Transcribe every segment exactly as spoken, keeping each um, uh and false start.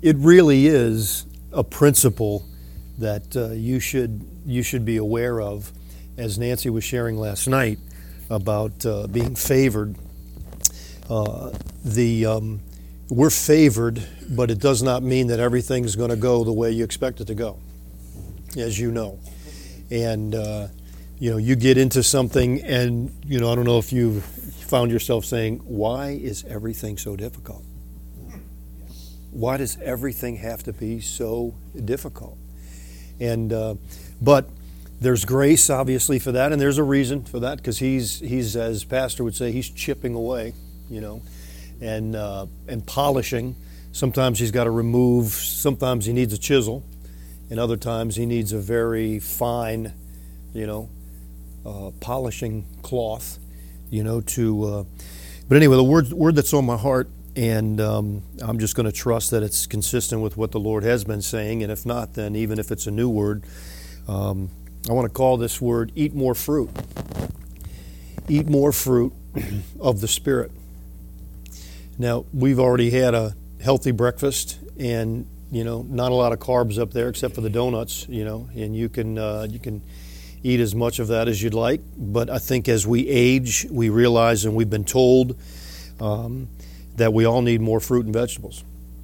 it really is a principle that uh, you should you should be aware of, as Nancy was sharing last night about uh, being favored. Uh, the um, we're favored, but it does not mean that everything's going to go the way you expect it to go, as you know. And uh, you know, you get into something, and you know, I don't know if you've found yourself saying, "Why is everything so difficult? Why does everything have to be so difficult?" And uh, but there's grace, obviously, for that, and there's a reason for that, because he's he's as Pastor would say, he's chipping away, you know, and uh, and polishing. Sometimes he's got to remove. Sometimes he needs a chisel, and other times he needs a very fine, you know, uh, polishing cloth, you know. To uh, but anyway, the word word that's on my heart. And um, I'm just going to trust that it's consistent with what the Lord has been saying. And if not, then even if it's a new word, um, I want to call this word, eat more fruit. Eat more fruit of the Spirit. Now, we've already had a healthy breakfast, and, you know, not a lot of carbs up there except for the donuts, you know, and you can, uh, you can eat as much of that as you'd like. But I think as we age, we realize, and we've been told, um, that we all need more fruit and vegetables.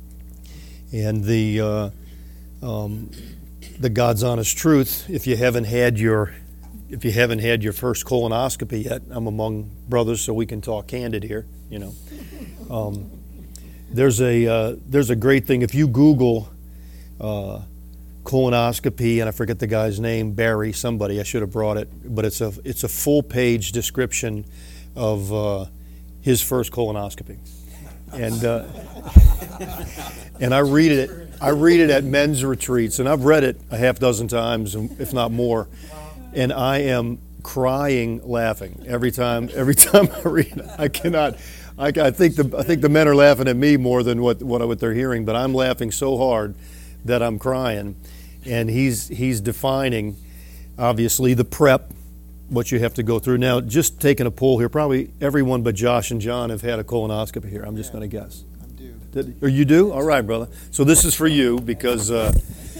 And the uh, um, the God's honest truth, if you haven't had your if you haven't had your first colonoscopy yet, I'm among brothers, so we can talk candid here. You know, um, there's a uh, there's a great thing if you Google uh, colonoscopy, and I forget the guy's name, Barry, somebody. I should have brought it, but it's a it's a full page description of uh, his first colonoscopy. And uh, and I read it. I read it at men's retreats, and I've read it a half dozen times, if not more. And I am crying, laughing every time. Every time I read it, I cannot. I, I think the I think the men are laughing at me more than what what what they're hearing. But I'm laughing so hard that I'm crying. And he's he's defining, obviously, the prep, what you have to go through. Now, just taking a poll here, probably everyone but Josh and John have had a colonoscopy here. I'm just yeah, going to guess. I'm due. Did, or you do? All right, brother. So this is for you because... Uh,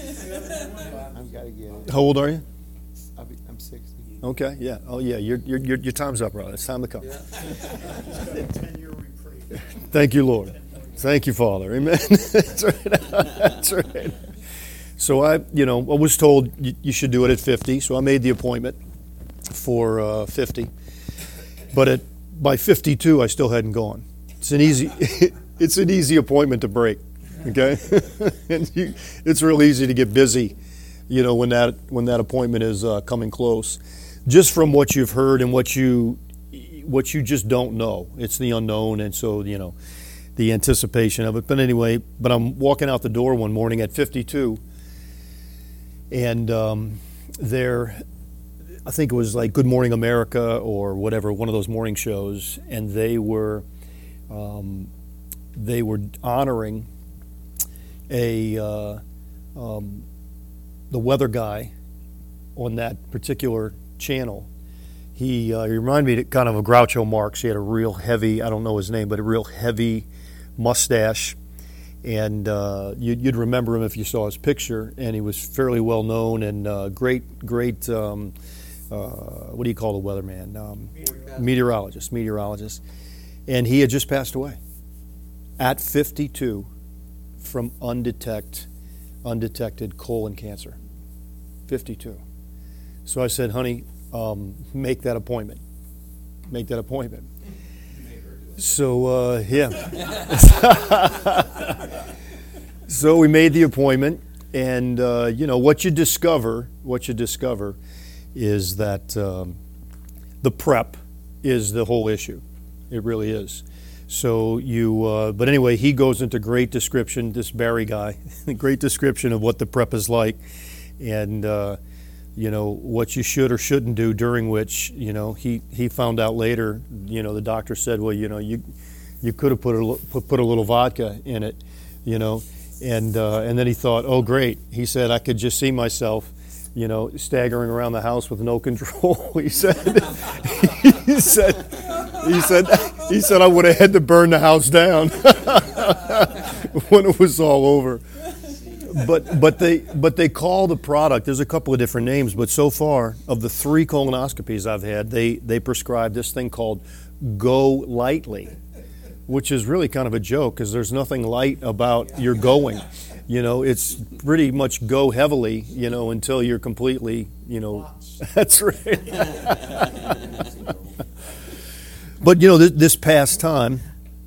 I've got to get it. How old are you? I'll be, I'm sixty. Okay, yeah. Oh, yeah, your your your, your time's up, brother. It's time to come. Yeah. ten-year reprieve. Thank you, Lord. Thank you, Father. Amen. That's right. That's right. So I, you know, I was told you, you should do it at fifty, so I made the appointment for uh, fifty, but at by fifty-two I still hadn't gone. It's an easy it's an easy appointment to break, okay? And you, it's real easy to get busy, you know, when that when that appointment is uh, coming close. Just from what you've heard and what you what you just don't know, it's the unknown, and so you know the anticipation of it. But anyway, but I'm walking out the door one morning at fifty-two, and um, there. I think it was like Good Morning America or whatever, one of those morning shows, and they were um, they were honoring a uh, um, the weather guy on that particular channel. He, uh, he reminded me kind of of Groucho Marx. He had a real heavy, I don't know his name, but a real heavy mustache, and uh, you'd, you'd remember him if you saw his picture. And he was fairly well known and uh, great, great. Um, Uh, what do you call the weatherman? Um, meteorologist, meteorologist. And he had just passed away at fifty-two from undetect, undetected colon cancer. fifty-two. So I said, honey, um, make that appointment. Make that appointment. So, uh, yeah. So we made the appointment, and, uh, you know, what you discover, what you discover is that um, the prep is the whole issue. It really is. So you, uh, but anyway, he goes into great description, this Barry guy, great description of what the prep is like, and uh, you know what you should or shouldn't do. During which, you know, he, he found out later. You know, the doctor said, well, you know, you you could have put a put, put a little vodka in it, you know, and uh, and then he thought, oh great. He said, I could just see myself, you know, staggering around the house with no control. He said, he said, he said, he said, I would have had to burn the house down. when it was all over. But but they but they call the product. There's a couple of different names, but so far of the three colonoscopies I've had, they they prescribe this thing called Go Lightly, which is really kind of a joke because there's nothing light about your going. You know, it's pretty much go heavily. You know, until you're completely. You know, that's right. But you know, th- this past time,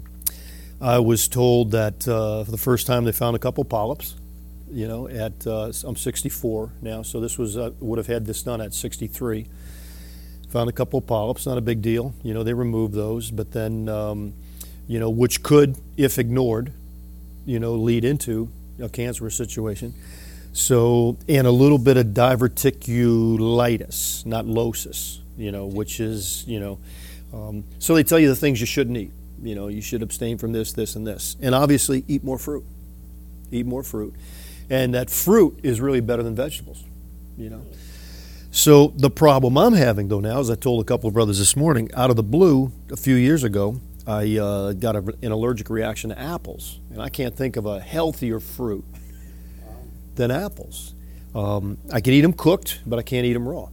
I was told that uh, for the first time they found a couple polyps. You know, at uh, I'm sixty-four now, so this was uh, would have had this done at sixty-three. Found a couple of polyps, not a big deal. You know, they removed those, but then, um, you know, which could, if ignored, you know, lead into a cancerous situation. So, and a little bit of diverticulitis, not losis, you know, which is, you know, um, so they tell you the things you shouldn't eat. You know, you should abstain from this, this, and this. And obviously, eat more fruit. Eat more fruit. And that fruit is really better than vegetables, you know. So the problem I'm having, though, now, as I told a couple of brothers this morning, out of the blue, a few years ago, I uh, got a, an allergic reaction to apples. And I can't think of a healthier fruit than apples. Um, I can eat them cooked, but I can't eat them raw.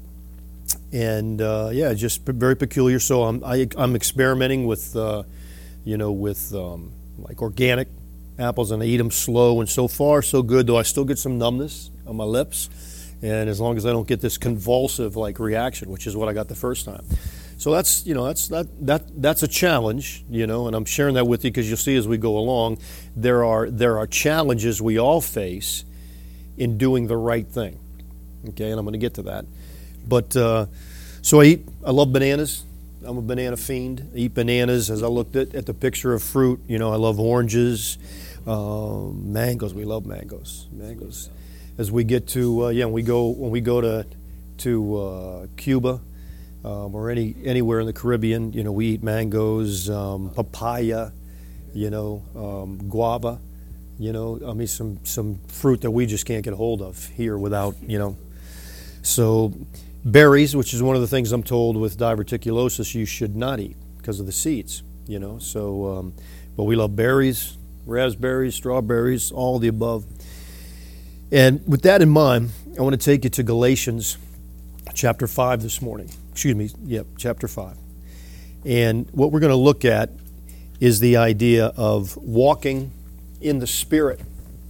And, uh, yeah, just very peculiar. So I'm, I, I'm experimenting with, uh, you know, with um, like organic apples, and I eat them slow, and so far so good, though I still get some numbness on my lips, and as long as I don't get this convulsive like reaction, which is what I got the first time. So that's, you know, that's that that that's a challenge, you know, and I'm sharing that with you because you'll see as we go along, there are there are challenges we all face in doing the right thing. Okay, and I'm going to get to that. But uh, so I eat, I love bananas. I'm a banana fiend. I eat bananas. As I looked at, at the picture of fruit, you know, I love oranges. Uh, mangoes, we love mangoes. Mangoes. As we get to, uh, yeah, when we go when we go to to uh, Cuba um, or any anywhere in the Caribbean, you know, we eat mangoes, um, papaya, you know, um, guava, you know, I mean, some some fruit that we just can't get a hold of here without, you know. So berries, which is one of the things I'm told with diverticulosis you should not eat because of the seeds, you know. So, um, but we love berries. Raspberries, strawberries, all the above. And with that in mind, I want to take you to Galatians chapter five this morning. Excuse me, yep, chapter five. And what we're going to look at is the idea of walking in the Spirit.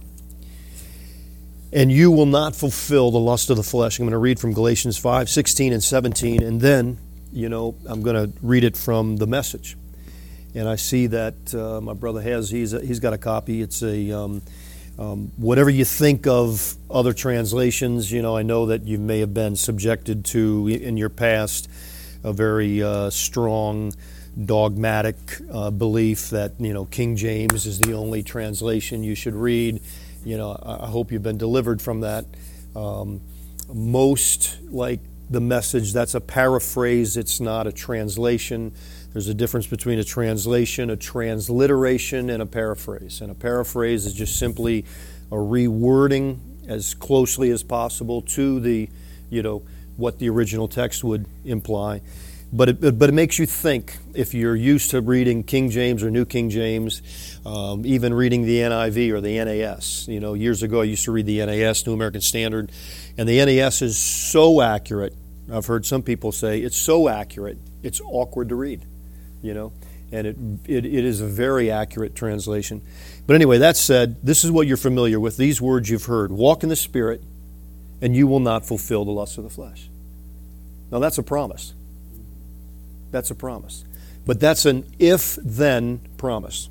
And you will not fulfill the lust of the flesh. I'm going to read from Galatians five, sixteen and seventeen, and then, you know, I'm going to read it from the Message. And I see that uh, my brother has, he's a, he's got a copy. It's a, um, um, whatever you think of other translations, you know, I know that you may have been subjected to, in your past, a very uh, strong dogmatic uh, belief that, you know, King James is the only translation you should read. You know, I, I hope you've been delivered from that. Um, most, like the Message, that's a paraphrase, it's not a translation. There's a difference between a translation, a transliteration, and a paraphrase. And a paraphrase is just simply a rewording as closely as possible to the, you know, what the original text would imply. But it, but it makes you think. If you're used to reading King James or New King James, um, even reading the N I V or the N A S. You know, years ago I used to read the N A S, New American Standard, and the N A S is so accurate. I've heard some people say it's so accurate, it's awkward to read. You know, and it, it it is a very accurate translation. But anyway, that said, this is what you're familiar with. These words you've heard. Walk in the Spirit, and you will not fulfill the lust of the flesh. Now, that's a promise. That's a promise. But that's an if-then promise.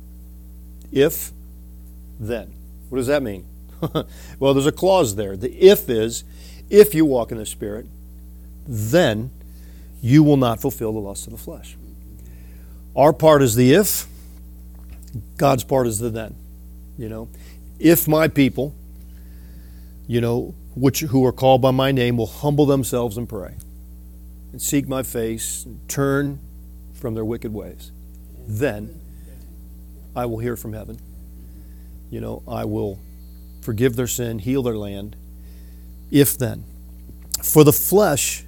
If, then. What does that mean? Well, there's a clause there. The if is, if you walk in the Spirit, then you will not fulfill the lust of the flesh. Our part is the if, God's part is the then. You know, if my people, you know, which who are called by my name will humble themselves and pray and seek my face and turn from their wicked ways, then I will hear from heaven. You know, I will forgive their sin, heal their land. If then. For the flesh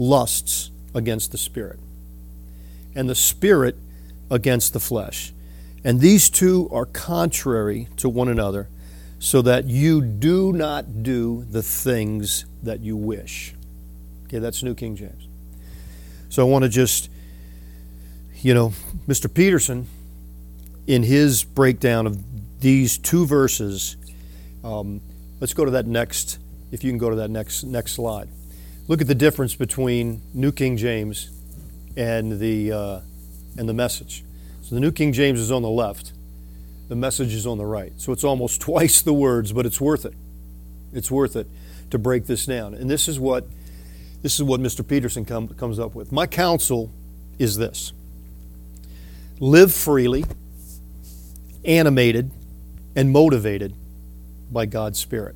lusts against the Spirit, and the Spirit against the flesh. And these two are contrary to one another, so that you do not do the things that you wish. Okay, that's New King James. So I want to just, you know, Mister Peterson, in his breakdown of these two verses, um, let's go to that next, if you can go to that next next slide. Look at the difference between New King James and the uh, and the Message. So the New King James is on the left. The Message is on the right. So it's almost twice the words, but it's worth it. It's worth it to break this down. And this is what this is what Mister Peterson come, comes up with. My counsel is this: live freely, animated, and motivated by God's Spirit.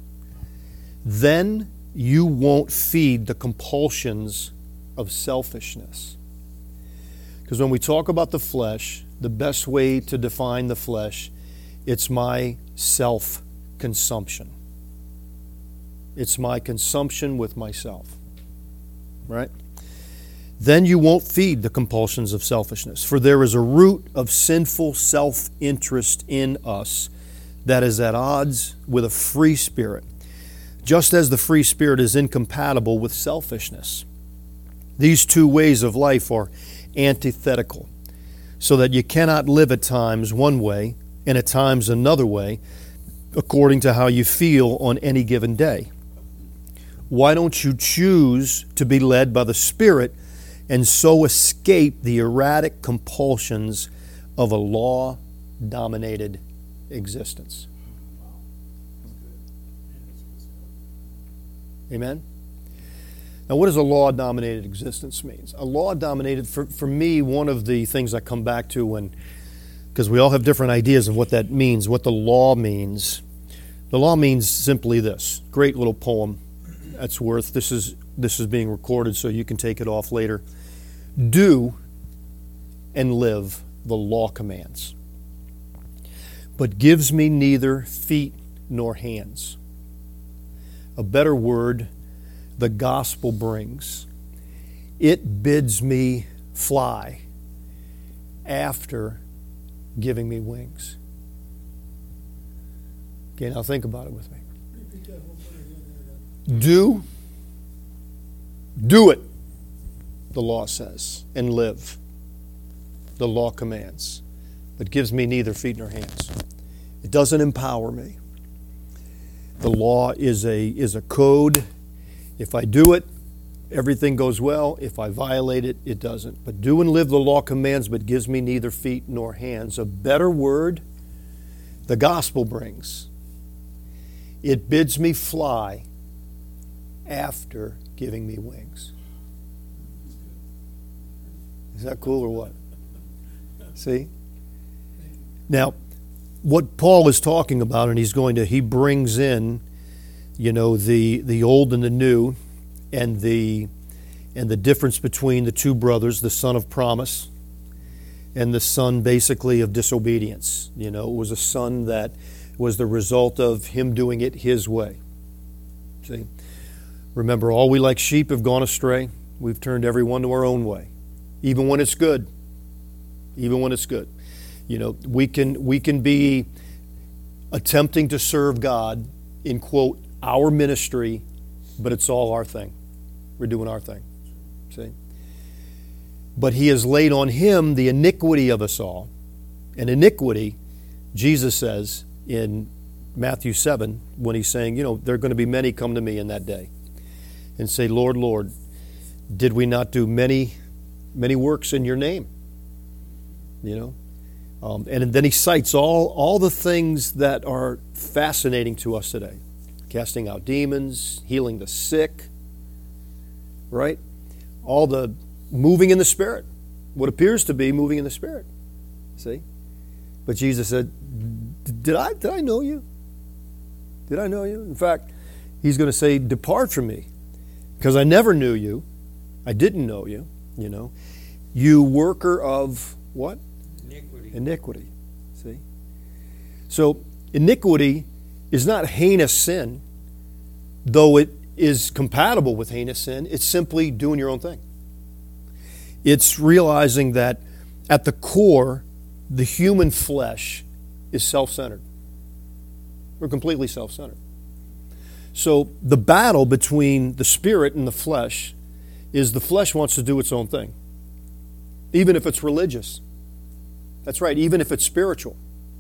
Then you won't feed the compulsions of selfishness. Because when we talk about the flesh, the best way to define the flesh, it's my self-consumption. It's my consumption with myself. Right? Then you won't feed the compulsions of selfishness. For there is a root of sinful self-interest in us that is at odds with a free spirit, just as the free spirit is incompatible with selfishness. These two ways of life are antithetical, so that you cannot live at times one way and at times another way, according to how you feel on any given day. Why don't you choose to be led by the Spirit and so escape the erratic compulsions of a law-dominated existence? Amen? Now, what does a law-dominated existence mean? A law-dominated, for, for me, one of the things I come back to when, because we all have different ideas of what that means, what the law means. The law means simply this. Great little poem that's worth, this is, this is being recorded so you can take it off later. Do and live the law commands, but gives me neither feet nor hands. A better word the gospel brings. It bids me fly after giving me wings. Okay, now think about it with me. Do, do it, the law says, and live. The law commands, but gives me neither feet nor hands. It doesn't empower me. The law is a is a code. If I do it, everything goes well. If I violate it, it doesn't. But do and live the law commands, but gives me neither feet nor hands. A better word the gospel brings. It bids me fly after giving me wings. Is that cool or what? See? Now, what Paul is talking about, and he's going to, he brings in, you know, the the old and the new, and the and the difference between the two brothers, the son of promise and the son basically of disobedience. You know, it was a son that was the result of him doing it his way. See? Remember, all we like sheep have gone astray. We've turned everyone to our own way, even when it's good. Even when it's good. You know, we can we can be attempting to serve God in, quote, our ministry, but it's all our thing. We're doing our thing. See? But he has laid on him the iniquity of us all. And iniquity, Jesus says in Matthew seven, when he's saying, you know, there are going to be many come to me in that day and say, Lord, Lord, did we not do many, many works in your name? You know? Um, and then he cites all, all the things that are fascinating to us today. Casting out demons, healing the sick, right? All the moving in the Spirit. What appears to be moving in the Spirit. See? But Jesus said, did I, did I know you? Did I know you? In fact, he's going to say, depart from me, because I never knew you. I didn't know you, you know. You worker of what? Iniquity. Iniquity. See? So, iniquity is not heinous sin, though it is compatible with heinous sin. It's simply doing your own thing. It's realizing that at the core the human flesh is self-centered. We're completely self-centered. So the battle between the spirit and the flesh is the flesh wants to do its own thing, even if it's religious. That's right, even if it's spiritual.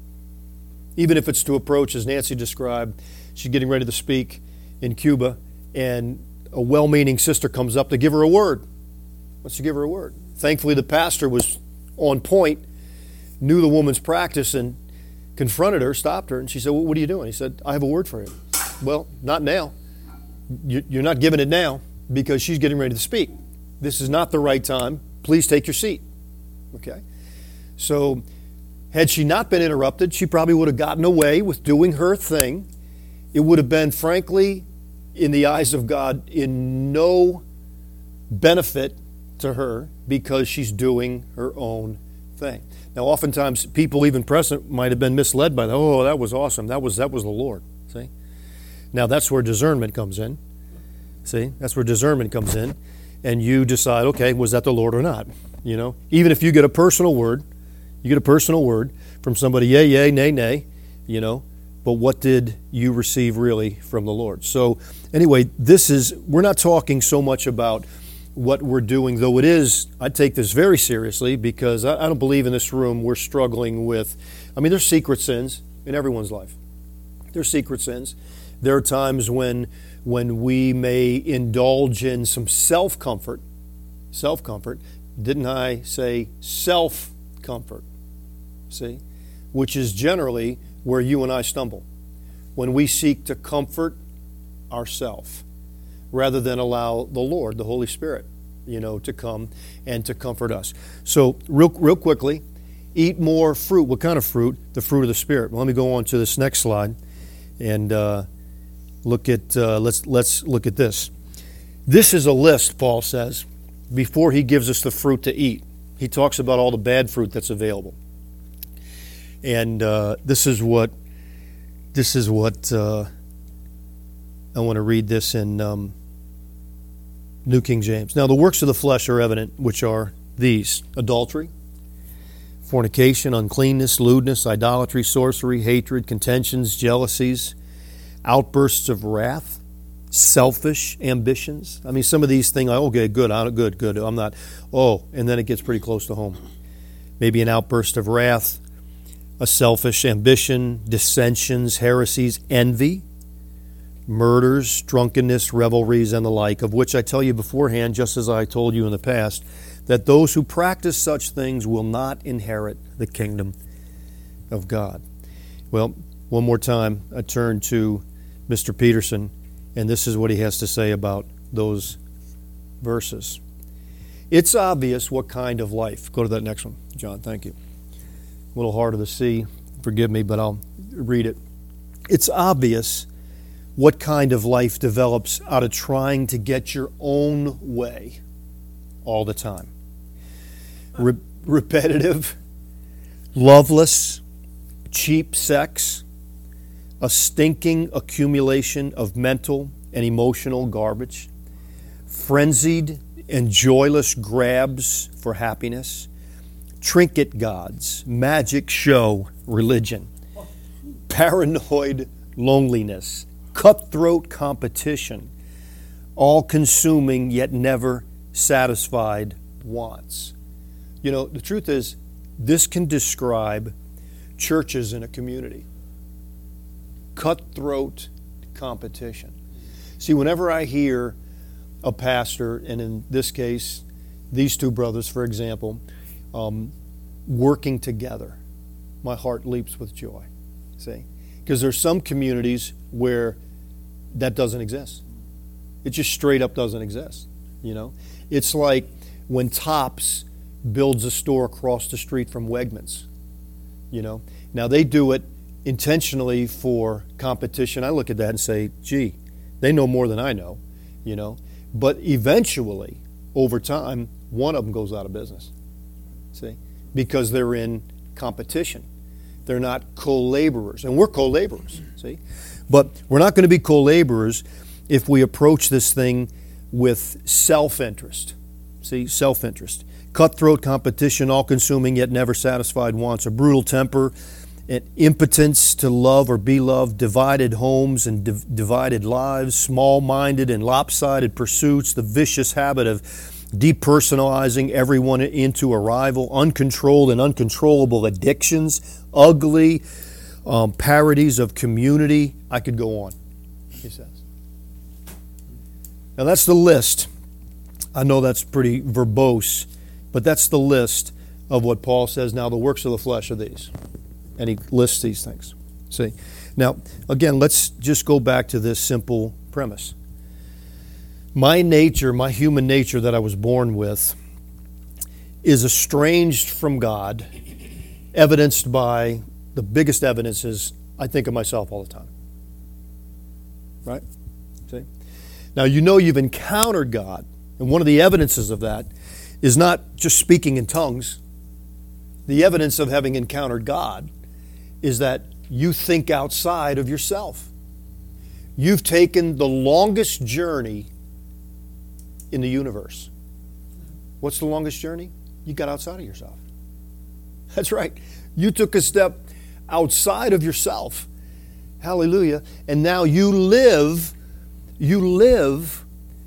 Even if it's to approach, as Nancy described, she's getting ready to speak in Cuba, and a well-meaning sister comes up to give her a word. Wants to give her a word. Thankfully, the pastor was on point, knew the woman's practice, and confronted her, stopped her, and she said, well, what are you doing? He said, I have a word for you. Well, not now. You're not giving it now because she's getting ready to speak. This is not the right time. Please take your seat. Okay? So, had she not been interrupted, she probably would have gotten away with doing her thing. It would have been, frankly, in the eyes of God, in no benefit to her because she's doing her own thing. Now, oftentimes, people even present might have been misled by that. Oh, that was awesome. That was that was the Lord. See? Now, that's where discernment comes in. See? That's where discernment comes in. And you decide, okay, was that the Lord or not? You know? Even if you get a personal word, you get a personal word from somebody, yay, yay, nay, nay, you know, but what did you receive really from the Lord? So anyway, this is, we're not talking so much about what we're doing, though it is, I take this very seriously because I, I don't believe in this room we're struggling with, I mean, there's secret sins in everyone's life. There's secret sins. There are times when, when we may indulge in some self-comfort, self-comfort. Didn't I say self-comfort? See, which is generally where you and I stumble, when we seek to comfort ourselves rather than allow the Lord, the Holy Spirit, you know, to come and to comfort us. So real, real quickly, eat more fruit. What kind of fruit? The fruit of the Spirit. Well, let me go on to this next slide and uh, look at. Uh, let's let's look at this. This is a list, Paul says, before he gives us the fruit to eat. He talks about all the bad fruit that's available. And uh, this is what this is what uh, I want to read this in um, New King James. Now the works of the flesh are evident, which are these: adultery, fornication, uncleanness, lewdness, idolatry, sorcery, hatred, contentions, jealousies, outbursts of wrath, selfish ambitions. I mean, some of these things, okay, good, I'm good, good. I'm not. Oh, and then it gets pretty close to home. Maybe an outburst of wrath, a selfish ambition, dissensions, heresies, envy, murders, drunkenness, revelries, and the like, of which I tell you beforehand, just as I told you in the past, that those who practice such things will not inherit the kingdom of God. Well, one more time, I turn to Mister Peterson, and this is what he has to say about those verses. It's obvious what kind of life. Go to that next one, John, thank you. A little harder to see, forgive me, but I'll read it. It's obvious what kind of life develops out of trying to get your own way all the time. Re- repetitive, loveless, cheap sex, a stinking accumulation of mental and emotional garbage, frenzied and joyless grabs for happiness, trinket gods, magic show religion, paranoid loneliness, cutthroat competition, all-consuming yet never satisfied wants. You know, the truth is, this can describe churches in a community. Cutthroat competition. See, whenever I hear a pastor, and in this case, these two brothers, for example, um, working together, my heart leaps with joy. See? Because there's some communities where that doesn't exist. It just straight up doesn't exist. You know, it's like when Tops builds a store across the street from Wegmans. You know, now they do it intentionally for competition. I look at that and say, gee, they know more than I know. You know, but eventually, over time, one of them goes out of business. See, because they're in competition. They're not co-laborers, and we're co-laborers. See, but we're not going to be co-laborers if we approach this thing with self-interest. See, self-interest. cutthroat competition, all-consuming yet never satisfied wants, a brutal temper, an impotence to love or be loved, divided homes and div- divided lives, small-minded and lopsided pursuits, the vicious habit of depersonalizing everyone into a rival, uncontrolled and uncontrollable addictions, ugly um, parodies of community. I could go on, he says. Now that's the list. I know that's pretty verbose, but that's the list of what Paul says. Now the works of the flesh are these. And he lists these things. See? Now, again, let's just go back to this simple premise. My nature, my human nature that I was born with, is estranged from God, evidenced by the biggest evidence is I think of myself all the time. Right? See? Now, you know you've encountered God, and one of the evidences of that is not just speaking in tongues. The evidence of having encountered God is that you think outside of yourself. You've taken the longest journey in the universe. What's the longest journey? You got outside of yourself. That's right. You took a step outside of yourself. Hallelujah. And now you live, you live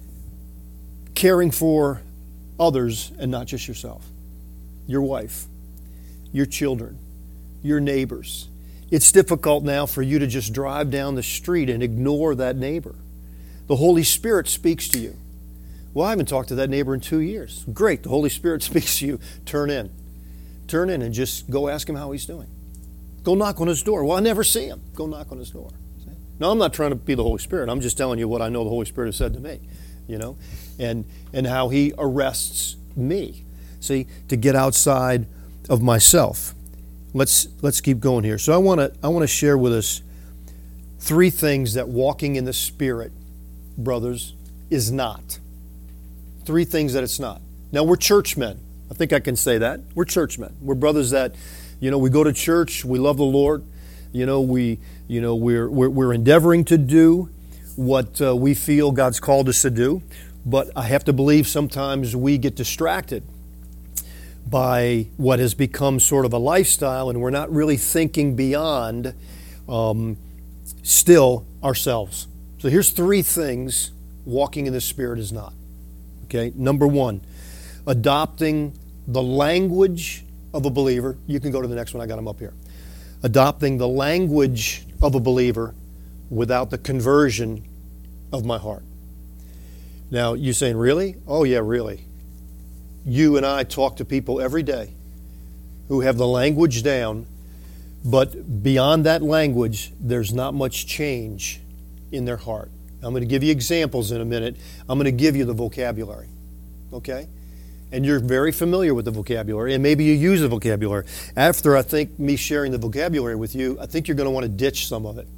caring for others and not just yourself. Your wife, your children, your neighbors. It's difficult now for you to just drive down the street and ignore that neighbor. The Holy Spirit speaks to you. Well, I haven't talked to that neighbor in two years. Great, the Holy Spirit speaks to you. Turn in. Turn in and just go ask him how he's doing. Go knock on his door. Well, I never see him. Go knock on his door. Now, I'm not trying to be the Holy Spirit. I'm just telling you what I know the Holy Spirit has said to me, you know, and and how he arrests me, see, to get outside of myself. Let's let's keep going here. So I want to I want to share with us three things that walking in the Spirit, brothers, is not. Three things that it's not. Now, we're churchmen. I think I can say that. We're churchmen. We're brothers that, you know, we go to church, we love the Lord. You know, we you know we're we're, we're endeavoring to do what uh, we feel God's called us to do, but I have to believe sometimes we get distracted by what has become sort of a lifestyle, and we're not really thinking beyond um, still ourselves. So here's three things walking in the Spirit is not. Okay, number one, adopting the language of a believer. You can go to the next one, I got them up here. Adopting the language of a believer without the conversion of my heart. Now, you're saying, really? Oh, yeah, really. You and I talk to people every day who have the language down, but beyond that language, there's not much change in their heart. I'm going to give you examples in a minute. I'm going to give you the vocabulary, okay? And you're very familiar with the vocabulary, and maybe you use the vocabulary. After, I think, me sharing the vocabulary with you, I think you're going to want to ditch some of it.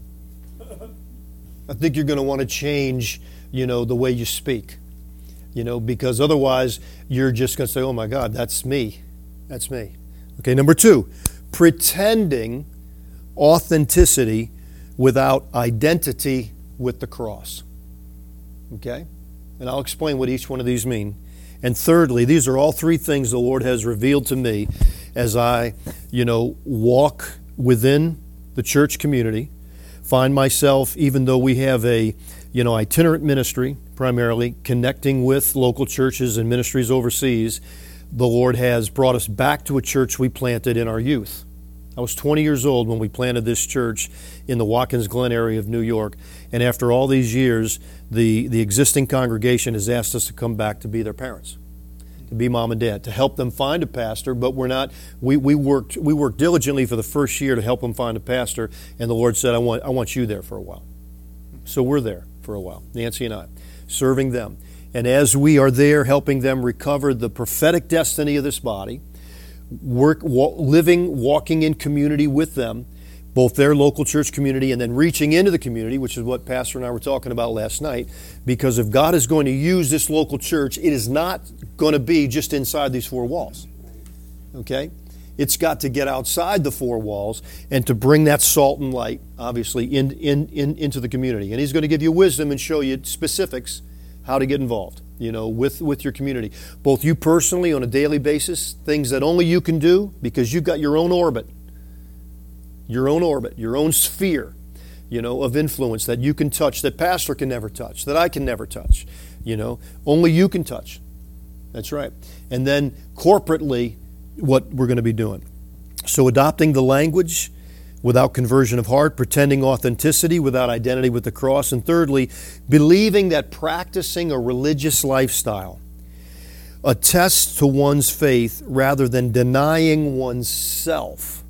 I think you're going to want to change, you know, the way you speak. You know, because otherwise you're just going to say, oh my God, that's me. That's me. Okay, number two, pretending authenticity without identity with the cross. Okay? And I'll explain what each one of these mean. And thirdly, these are all three things the Lord has revealed to me as I, you know, walk within the church community, find myself, even though we have a, you know, itinerant ministry, primarily connecting with local churches and ministries overseas, the Lord has brought us back to a church we planted in our youth. I was twenty years old when we planted this church in the Watkins Glen area of New York, and after all these years, the, the existing congregation has asked us to come back to be their parents, to be mom and dad, to help them find a pastor, but we're not, we, we worked we worked diligently for the first year to help them find a pastor, and the Lord said, I want I want you there for a while. So we're there for a while, Nancy and I, serving them. And as we are there helping them recover the prophetic destiny of this body, work, wa- living, walking in community with them, both their local church community and then reaching into the community, which is what Pastor and I were talking about last night, because if God is going to use this local church, it is not going to be just inside these four walls. Okay? It's got to get outside the four walls and to bring that salt and light, obviously, in, in, in, into the community. And He's going to give you wisdom and show you specifics how to get involved. you know, with, with your community. Both you personally on a daily basis, things that only you can do because you've got your own orbit, your own orbit, your own sphere, you know, of influence that you can touch, that pastor can never touch, that I can never touch, you know, only you can touch. That's right. And then corporately, what we're going to be doing. So adopting the language without conversion of heart, pretending authenticity without identity with the cross, and thirdly, believing that practicing a religious lifestyle attests to one's faith rather than denying oneself,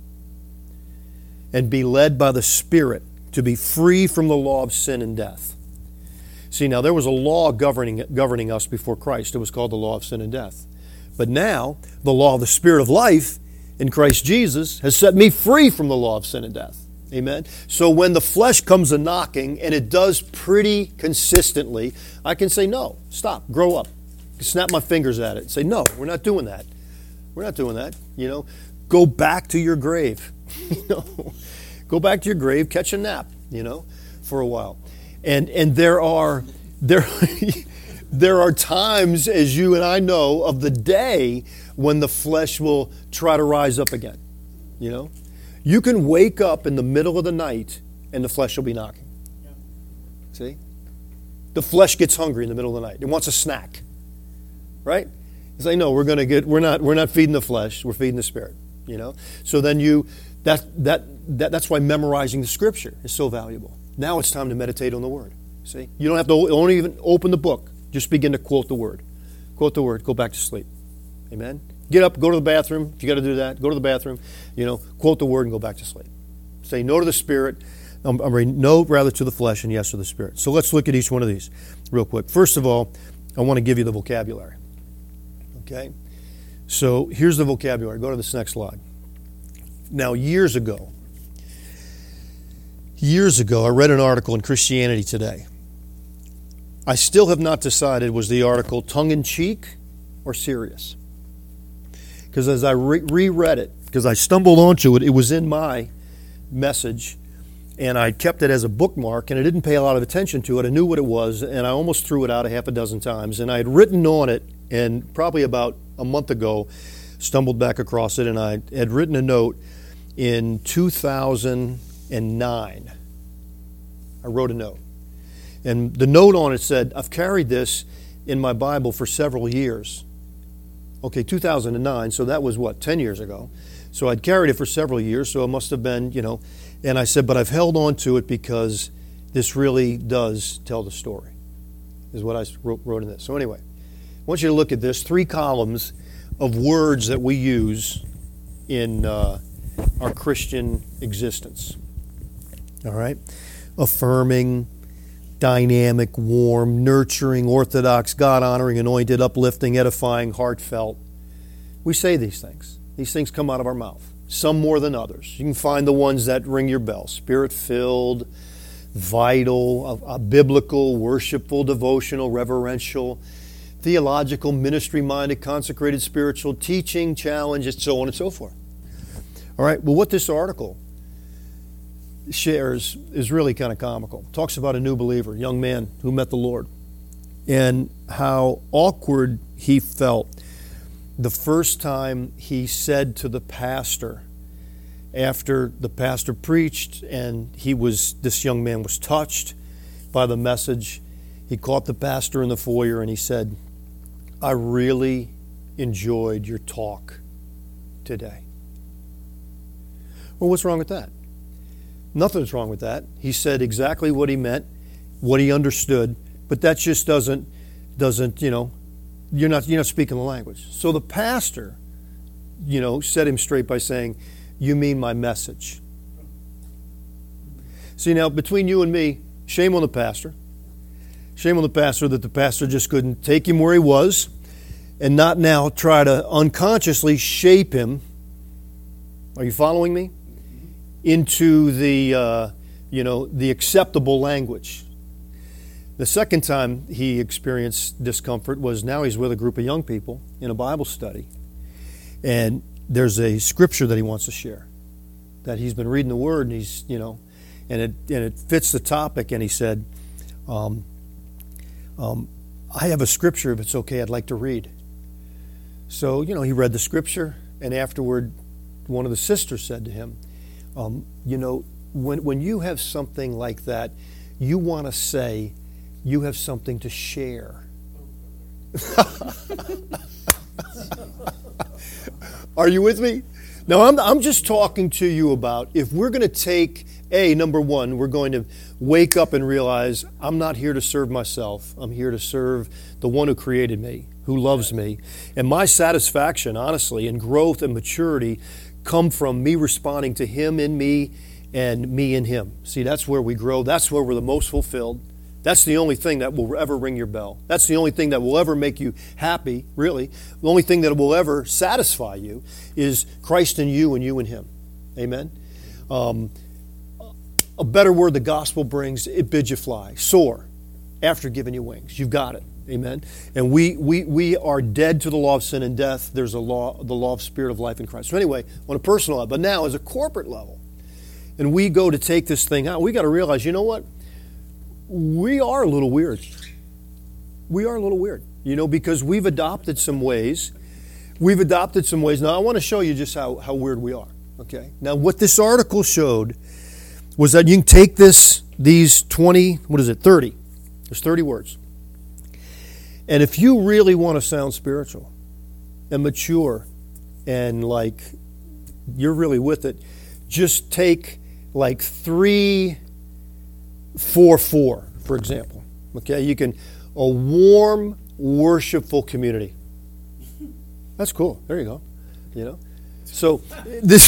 and be led by the Spirit to be free from the law of sin and death. See, now there was a law governing governing us before Christ. It was called the law of sin and death. But now, the law of the Spirit of life in Christ Jesus has set me free from the law of sin and death. Amen? So when the flesh comes a-knocking, and it does pretty consistently, I can say, no, stop, grow up. Snap my fingers at it. Say, no, we're not doing that. We're not doing that. You know, go back to your grave. You know, go back to your grave, catch a nap, you know, for a while. And and there are there there are times, as you and I know, of the day when the flesh will try to rise up again. You know, you can wake up in the middle of the night and the flesh will be knocking. Yeah. See, the flesh gets hungry in the middle of the night. It wants a snack, right? It's like, no, we're going to get. We're not. We're not feeding the flesh. We're feeding the Spirit. You know. So then you. That that that that's why memorizing the Scripture is so valuable. Now it's time to meditate on the Word. See? You don't have to only even open the book. Just begin to quote the Word. Quote the Word. Go back to sleep. Amen? Get up, go to the bathroom. If you got to do that, go to the bathroom. You know, quote the Word and go back to sleep. Say no to the Spirit. Um, I mean, no rather to the flesh and yes to the Spirit. So let's look at each one of these real quick. First of all, I want to give you the vocabulary. Okay? So here's the vocabulary. Go to this next slide. Now, years ago, Years ago, I read an article in Christianity Today. I still have not decided, was the article tongue-in-cheek or serious? Because as I re- reread it, because I stumbled onto it, it was in my message, and I kept it as a bookmark, and I didn't pay a lot of attention to it. I knew what it was, and I almost threw it out a half a dozen times. And I had written on it, and probably about a month ago, stumbled back across it, and I had written a note in two thousand nine. I wrote a note. And the note on it said, I've carried this in my Bible for several years. Okay, two thousand nine, so that was what, ten years ago. So I'd carried it for several years, so it must have been, you know, and I said, but I've held on to it because this really does tell the story, is what I wrote, wrote in this. So anyway, I want you to look at this, three columns of words that we use in uh, our Christian existence. All right? Affirming, dynamic, warm, nurturing, orthodox, God-honoring, anointed, uplifting, edifying, heartfelt. We say these things. These things come out of our mouth, some more than others. You can find the ones that ring your bell. Spirit-filled, vital, uh, biblical, worshipful, devotional, reverential, theological, ministry-minded, consecrated, spiritual, teaching, challenge, and so on and so forth. All right, well, what this article shares is really kind of comical. It talks about a new believer, a young man who met the Lord, and how awkward he felt the first time he said to the pastor, after the pastor preached and he was, this young man was touched by the message, he caught the pastor in the foyer and he said, I really enjoyed your talk today. Well, what's wrong with that? Nothing's wrong with that. He said exactly what he meant, what he understood, but that just doesn't, doesn't, you know, you're not, you're not speaking the language. So the pastor, you know, set him straight by saying, you mean my message. See, now, between you and me, shame on the pastor. Shame on the pastor that the pastor just couldn't take him where he was and not now try to unconsciously shape him. Are you following me? Into the, uh, you know, the acceptable language. The second time he experienced discomfort was now he's with a group of young people in a Bible study. And there's a scripture that he wants to share. That he's been reading the Word and he's, you know, and it and it fits the topic. And he said, um, um, I have a scripture, if it's okay, I'd like to read. So, you know, he read the scripture, and afterward, one of the sisters said to him, um, you know, when, when you have something like that, you want to say you have something to share. Are you with me? Now, I'm, I'm just talking to you about if we're going to take, A, number one, we're going to wake up and realize I'm not here to serve myself. I'm here to serve the one who created me, who loves me. And my satisfaction, honestly, and growth and maturity come from me responding to him in me and me in him. See, that's where we grow. That's where we're the most fulfilled. That's the only thing that will ever ring your bell. That's the only thing that will ever make you happy, really. The only thing that will ever satisfy you is Christ in you and you in him. Amen? Um, a better word the gospel brings, it bids you fly. Soar after giving you wings. You've got it. Amen? And we we we are dead to the law of sin and death. There's a law, the law of spirit of life in Christ. So anyway, on a personal level, but now as a corporate level, and we go to take this thing out, we got to realize, you know what? We are a little weird. We are a little weird, you know, because we've adopted some ways. We've adopted some ways. Now, I want to show you just how, how weird we are, okay? Now, what this article showed was that you can take this, these twenty, what is it, thirty. There's thirty words. And if you really want to sound spiritual and mature and like you're really with it, just take like three... Four, four, for example. Okay, you can, a warm, worshipful community. That's cool. There you go. You know, so this.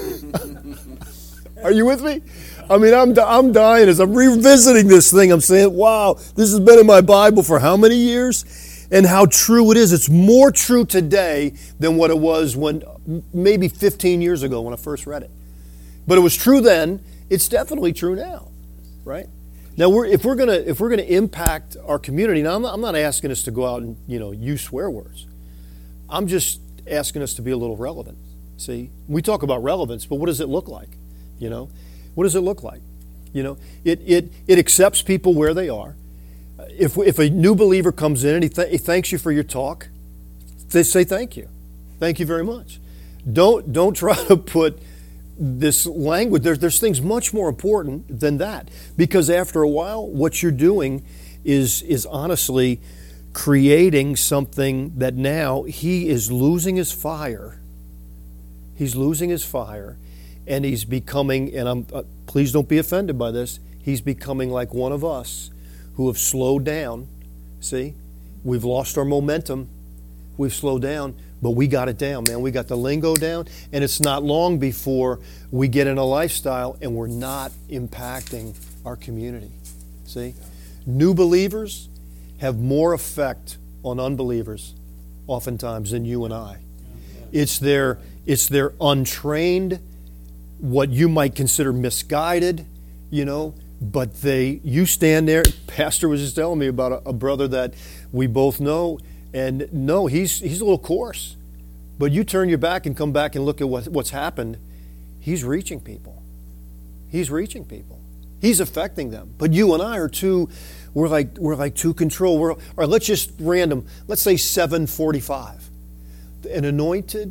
Are you with me? I mean, I'm I'm dying as I'm revisiting this thing. I'm saying, wow, this has been in my Bible for how many years, and how true it is. It's more true today than what it was when maybe fifteen years ago when I first read it. But it was true then. It's definitely true now. Right? Now, we're, if we're gonna if we're gonna impact our community, now I'm not, I'm not asking us to go out and you know use swear words. I'm just asking us to be a little relevant. See, we talk about relevance, but what does it look like? You know, what does it look like? You know, it it it accepts people where they are. If if a new believer comes in and he, th- he thanks you for your talk, they say thank you, thank you very much. Don't don't try to put this language, there's, there's things much more important than that. Because after a while, what you're doing is, is honestly creating something that now he is losing his fire. He's losing his fire, and he's becoming, and I'm uh, please don't be offended by this, he's becoming like one of us who have slowed down. See? We've lost our momentum. We've slowed down. But we got it down, man. We got the lingo down, and it's not long before we get in a lifestyle and we're not impacting our community. See? New believers have more effect on unbelievers oftentimes than you and I. It's their, it's their untrained, what you might consider misguided, you know, but they, you stand there. Pastor was just telling me about a, a brother that we both know. And no, he's he's a little coarse. But you turn your back and come back and look at what, what's happened. He's reaching people. He's reaching people. He's affecting them. But you and I are too, we're like we're like too control. We're, all right, let's just random. Let's say seven forty-five. An anointed,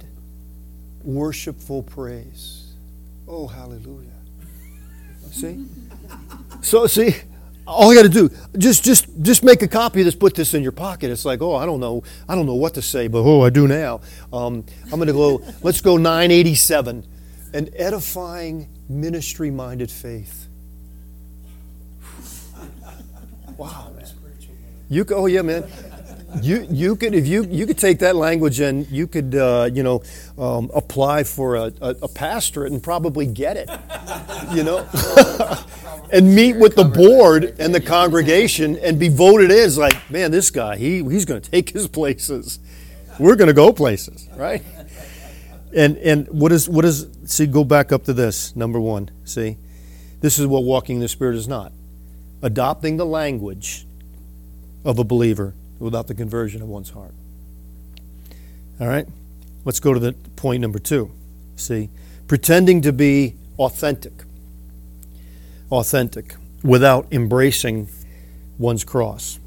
worshipful praise. Oh, hallelujah. See? So see, all you got to do, just just just make a copy of this, put this in your pocket. It's like, oh, I don't know, I don't know what to say, but oh, I do now. Um, I'm going to go, let's go nine eighty-seven. An edifying, ministry-minded faith. Wow, man. You could, oh yeah, man. You you could if you you could take that language and you could uh, you know um, apply for a, a, a pastorate and probably get it, you know, and meet with the board and the congregation and be voted in. It's like, man, this guy he he's going to take his places. We're going to go places, right? And and what is what is see? Go back up to this number one. See, this is what walking in the Spirit is not. Adopting the language of a believer without the conversion of one's heart. All right? Let's go to the point number two. See? Pretending to be authentic. Authentic. Without embracing one's cross.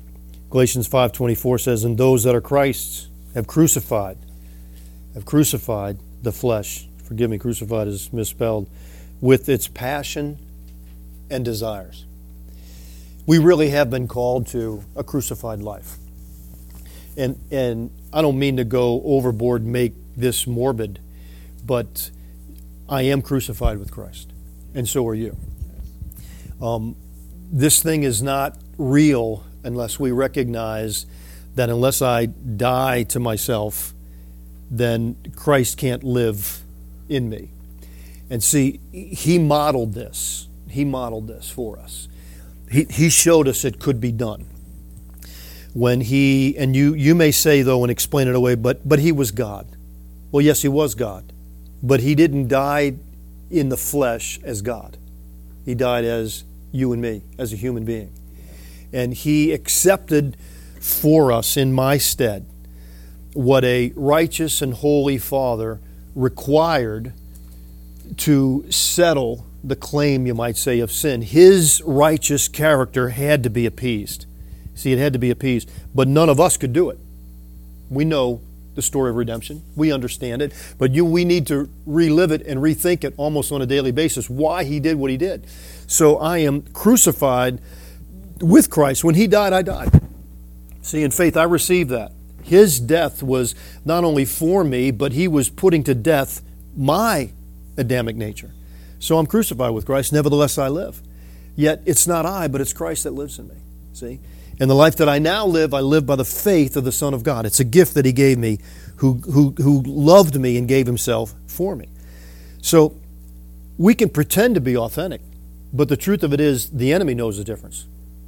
Galatians five twenty-four says, and those that are Christ's have crucified, have crucified the flesh. Forgive me, crucified is misspelled, with its passion and desires. We really have been called to a crucified life. And and I don't mean to go overboard and make this morbid, but I am crucified with Christ, and so are you. Um, this thing is not real unless we recognize that unless I die to myself, then Christ can't live in me. And see, he modeled this. He modeled this for us. He, he showed us it could be done. When he, and you, you may say though and explain it away, but, but he was God. Well, yes, he was God. But he didn't die in the flesh as God. He died as you and me, as a human being. And he accepted for us in my stead what a righteous and holy Father required to settle the claim, you might say, of sin. His righteous character had to be appeased. See, it had to be appeased. But none of us could do it. We know the story of redemption. We understand it. But you, we need to relive it and rethink it almost on a daily basis, why he did what he did. So I am crucified with Christ. When he died, I died. See, in faith, I received that. His death was not only for me, but he was putting to death my Adamic nature. So I'm crucified with Christ, nevertheless I live. Yet it's not I, but it's Christ that lives in me. See? And the life that I now live, I live by the faith of the Son of God. It's a gift that he gave me, who, who, who loved me and gave himself for me. So we can pretend to be authentic, but the truth of it is the enemy knows the difference.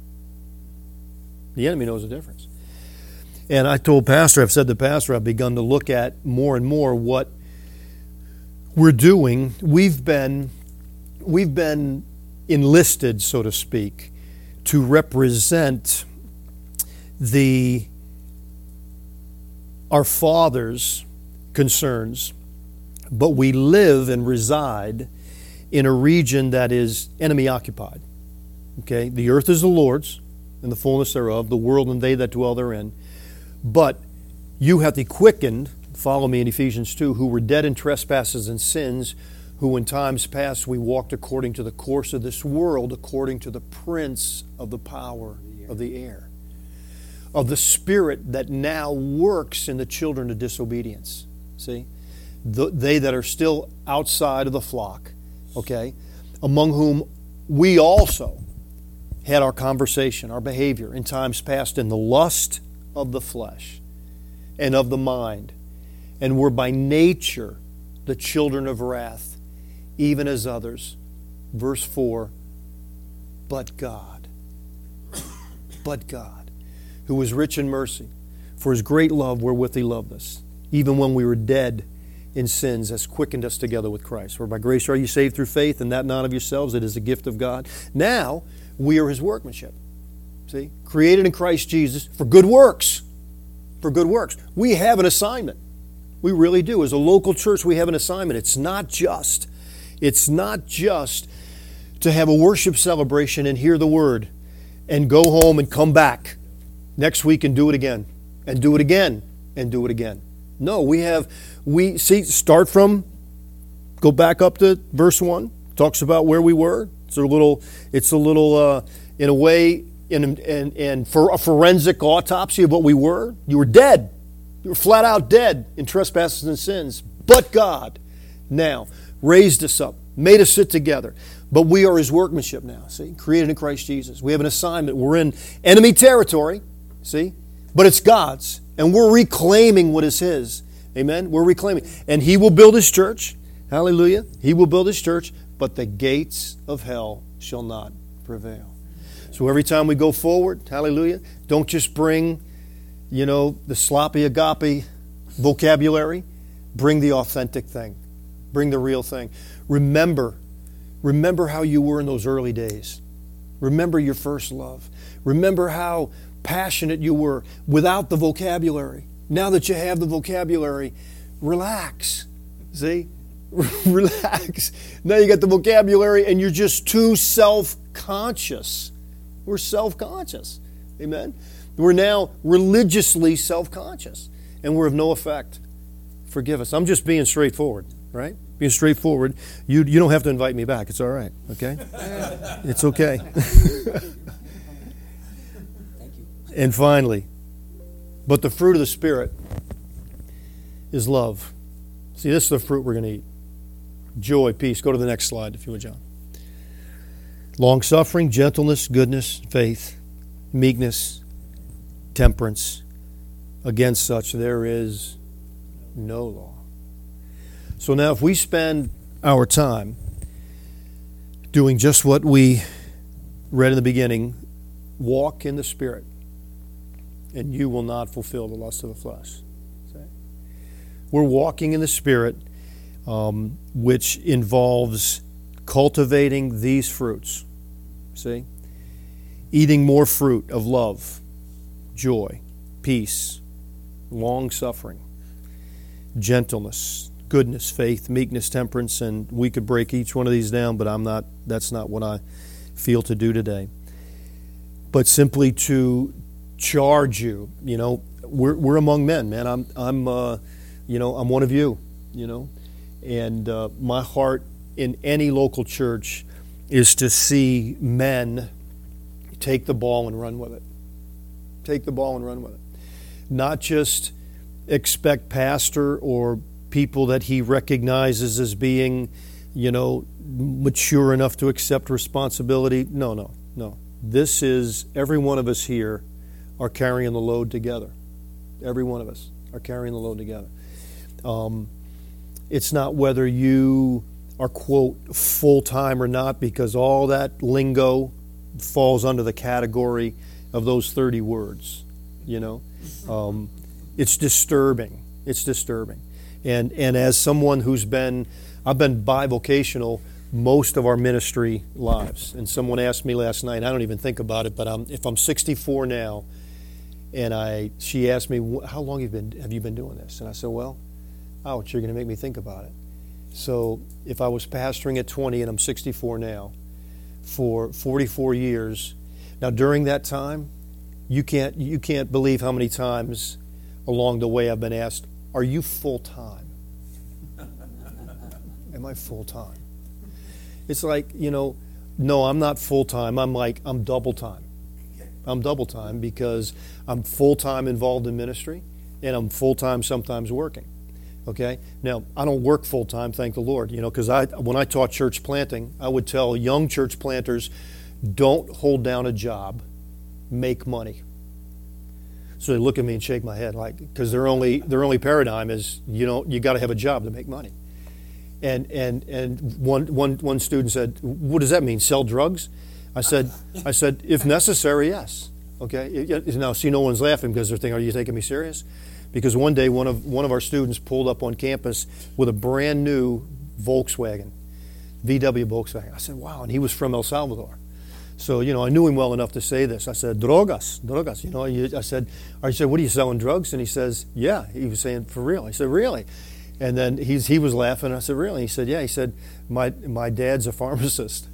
The enemy knows the difference. And I told Pastor, I've said to Pastor, I've begun to look at more and more what we're doing. We've been, we've been enlisted, so to speak, to represent the our Father's concerns, but we live and reside in a region that is enemy occupied. Okay, the earth is the Lord's, and the fullness thereof, the world and they that dwell therein. But you hath he quickened, follow me in Ephesians two, who were dead in trespasses and sins, who in times past we walked according to the course of this world, according to the prince of the power of the air, of the spirit that now works in the children of disobedience. See? The, they that are still outside of the flock, okay, among whom we also had our conversation, our behavior in times past in the lust of the flesh and of the mind, and were by nature the children of wrath, even as others. Verse four, but God, but God, who was rich in mercy, for his great love wherewith he loved us, even when we were dead in sins, has quickened us together with Christ. For by grace are you saved through faith, and that not of yourselves, it is a gift of God. Now we are his workmanship. See? Created in Christ Jesus for good works. For good works. We have an assignment. We really do. As a local church, we have an assignment. It's not just, it's not just to have a worship celebration and hear the word and go home and come back next week and do it again and do it again and do it again. No, we have, we see, start from, go back up to verse one, talks about where we were. It's a little, it's a little, uh, in a way, in, in, in for a forensic autopsy of what we were. You were dead. You were flat out dead in trespasses and sins. But God now raised us up, made us sit together. But we are his workmanship now, see? Created in Christ Jesus. We have an assignment. We're in enemy territory, see? But it's God's. And we're reclaiming what is his. Amen? We're reclaiming. And he will build his church. Hallelujah. He will build his church. But the gates of hell shall not prevail. So every time we go forward, hallelujah, don't just bring, you know, the sloppy agape vocabulary. Bring the authentic thing. Bring the real thing. Remember, remember how you were in those early days. Remember your first love. Remember how passionate you were without the vocabulary. Now that you have the vocabulary, relax. See? Relax. Now you got the vocabulary and you're just too self-conscious. We're self-conscious. Amen? We're now religiously self-conscious, and we're of no effect. Forgive us. I'm just being straightforward, right? Being straightforward. You you don't have to invite me back. It's all right, okay? It's okay. Thank you. And finally, but the fruit of the Spirit is love. See, this is the fruit we're going to eat. Joy, peace. Go to the next slide, if you would, John. Long-suffering, gentleness, goodness, faith, meekness, temperance. Against such there is no law. So now if we spend our time doing just what we read in the beginning, walk in the Spirit, and you will not fulfill the lust of the flesh. Okay? We're walking in the Spirit, um, which involves cultivating these fruits. See? Eating more fruit of love, joy, peace, long-suffering, gentleness, goodness, faith, meekness, temperance, and we could break each one of these down, but I'm not, that's not what I feel to do today. But simply to charge you, you know, we're we're among men, man. I'm I'm uh, you know, I'm one of you, you know. And uh, my heart in any local church is to see men take the ball and run with it. Take the ball and run with it. Not just expect pastor or people that he recognizes as being, you know, mature enough to accept responsibility. No, no, no. This is, every one of us here are carrying the load together. Every one of us are carrying the load together. Um, it's not whether you are, quote, full-time or not, because all that lingo falls under the category of those thirty words, you know. Um, it's disturbing. It's disturbing. And and as someone who's been, I've been bivocational most of our ministry lives. And someone asked me last night, I don't even think about it, but I'm, if I'm sixty-four now, and I, she asked me, how long have you been, have you been doing this? And I said, well, ouch, you're going to make me think about it. So if I was pastoring at twenty and I'm sixty-four now, for forty-four years, now during that time, you can't you can't believe how many times along the way I've been asked, are you full-time? Am I full-time? It's like, you know, no, I'm not full-time. I'm like, I'm double-time. I'm double-time because I'm full-time involved in ministry, and I'm full-time sometimes working. Okay? Now, I don't work full-time, thank the Lord, you know, because I, when I taught church planting, I would tell young church planters, don't hold down a job, make money. So they look at me and shake my head, like, because their only their only paradigm is, you know, you got to have a job to make money. And and and one one one student said, what does that mean? Sell drugs? I said I said if necessary, yes. Okay. Now, see, no one's laughing because they're thinking, are you taking me serious? Because one day one of one of our students pulled up on campus with a brand new Volkswagen, V W Volkswagen. I said, wow, and he was from El Salvador. So, you know, I knew him well enough to say this. I said, drogas, drogas. You know, I said, I said, what are you selling, drugs? And he says, yeah. He was saying, for real. I said, really? And then he's he was laughing. I said, really? He said, yeah. He said, my my dad's a pharmacist.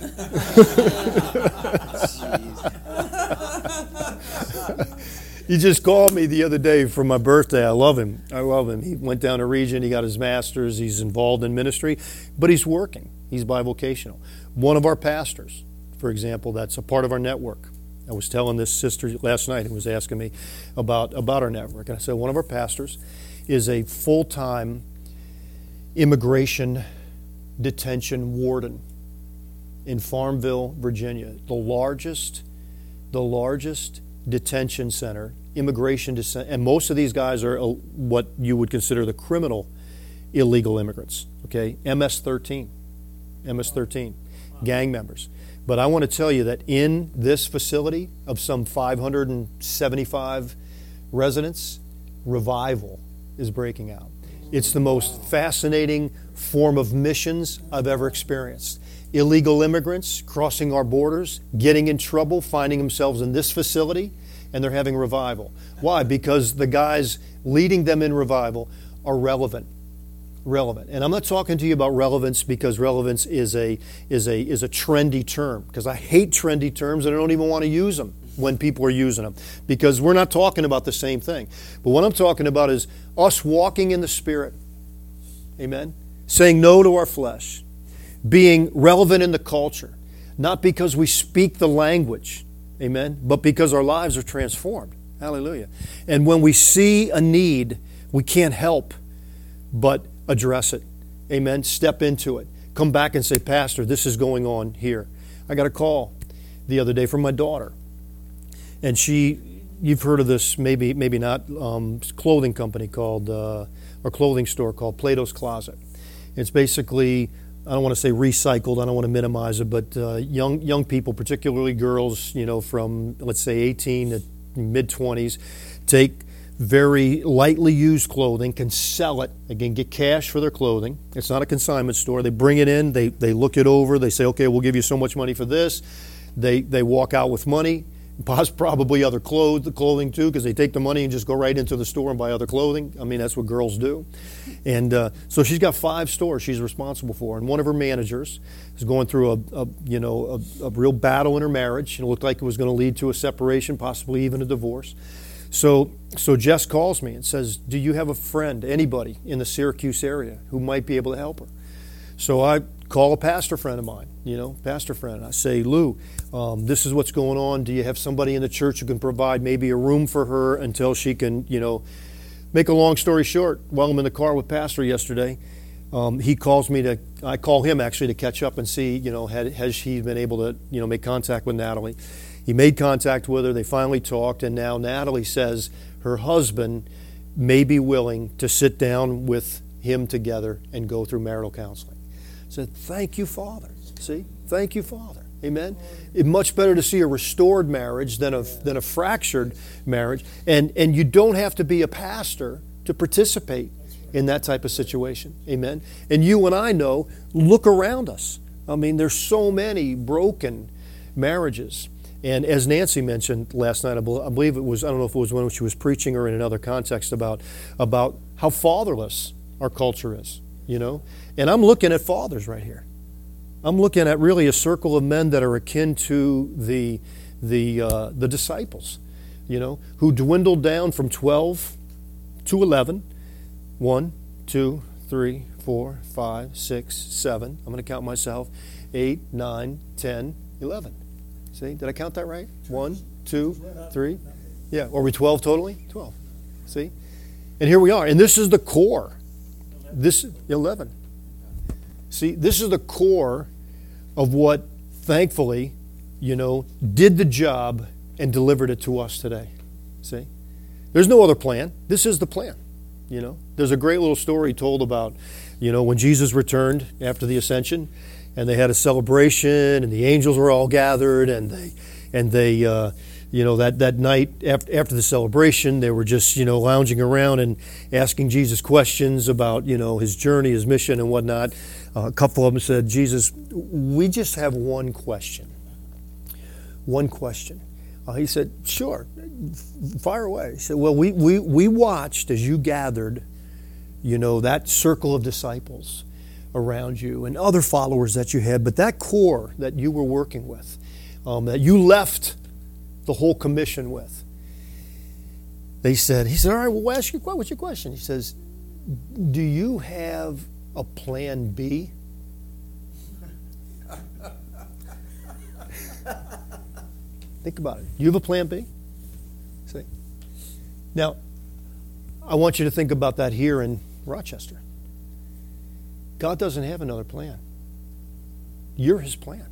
He just called me the other day for my birthday. I love him. I love him. He went down to Region. He got his master's. He's involved in ministry, but he's working. He's bivocational. One of our pastors, for example, that's a part of our network. I was telling this sister last night who was asking me about, about our network. And I said, one of our pastors is a full-time immigration detention warden in Farmville, Virginia, the largest, the largest detention center, immigration detention, and most of these guys are what you would consider the criminal illegal immigrants, okay? M S thirteen, M S thirteen, gang members. But I want to tell you that in this facility of some five hundred seventy-five residents, revival is breaking out. It's the most fascinating form of missions I've ever experienced. Illegal immigrants crossing our borders, getting in trouble, finding themselves in this facility, and they're having revival. Why? Because the guys leading them in revival are relevant, Relevant. And I'm not talking to you about relevance because relevance is a is a is a trendy term, because I hate trendy terms and I don't even want to use them when people are using them, because we're not talking about the same thing. But what I'm talking about is us walking in the Spirit. Amen. Saying no to our flesh. Being relevant in the culture. Not because we speak the language. Amen. But because our lives are transformed. Hallelujah. And when we see a need, we can't help but address it. Amen. Step into it. Come back and say, Pastor, this is going on here. I got a call the other day from my daughter. And she, you've heard of this, maybe maybe not, um, clothing company called, uh, or clothing store called Plato's Closet. It's basically, I don't want to say recycled, I don't want to minimize it, but uh, young young people, particularly girls, you know, from, let's say, eighteen to mid-twenties, take very lightly used clothing, can sell it, again, get cash for their clothing. It's not a consignment store. They bring it in, they they look it over, they say, okay, we'll give you so much money for this. They they walk out with money, probably other clothes, the clothing too, because they take the money and just go right into the store and buy other clothing. I mean, that's what girls do. And uh, so she's got five stores she's responsible for, and one of her managers is going through a, a you know a, a real battle in her marriage, and it looked like it was going to lead to a separation, possibly even a divorce. So so Jess calls me and says, do you have a friend, anybody in the Syracuse area who might be able to help her? So I call a pastor friend of mine, you know, pastor friend. I say, Lou, um, this is what's going on. Do you have somebody in the church who can provide maybe a room for her until she can, you know, make a long story short, while I'm in the car with Pastor yesterday, um, he calls me to, I call him actually to catch up and see, you know, had, has he been able to, you know, make contact with Natalie. He made contact with her. They finally talked, and now Natalie says her husband may be willing to sit down with him together and go through marital counseling. I said, thank you, Father. See? Thank you, Father. Amen? It's much better to see a restored marriage than a, than a fractured marriage. And, and you don't have to be a pastor to participate in that type of situation. Amen? And you and I know, look around us. I mean, there's so many broken marriages. And as Nancy mentioned last night, I believe it was, I don't know if it was when she was preaching or in another context about, about how fatherless our culture is, you know? And I'm looking at fathers right here. I'm looking at really a circle of men that are akin to the, the, uh, the disciples, you know, who dwindled down from twelve to eleven. One, two, three, four, five, six, seven. I'm going to count myself. Eight, nine, ten, eleven. See, did I count that right? One, two, three. Yeah, are we twelve totally? twelve. See? And here we are. And this is the core. This eleven. See, this is the core of what, thankfully, you know, did the job and delivered it to us today. See? There's no other plan. This is the plan. You know? There's a great little story told about, you know, when Jesus returned after the ascension, and they had a celebration, and the angels were all gathered, and they, and they, uh, you know, that, that night after, after the celebration, they were just, you know, lounging around and asking Jesus questions about, you know, his journey, his mission, and whatnot. Uh, a couple of them said, Jesus, we just have one question. One question. Uh, he said, sure, fire away. He said, well, we, we, we watched as you gathered, you know, that circle of disciples around you and other followers that you had, but that core that you were working with, um, that you left the whole commission with. They said, he said, all right, well, we'll ask you, what's your question? He says, do you have a plan B? Think about it. Do you have a plan B? See? Now, I want you to think about that here in Rochester. God doesn't have another plan. You're his plan.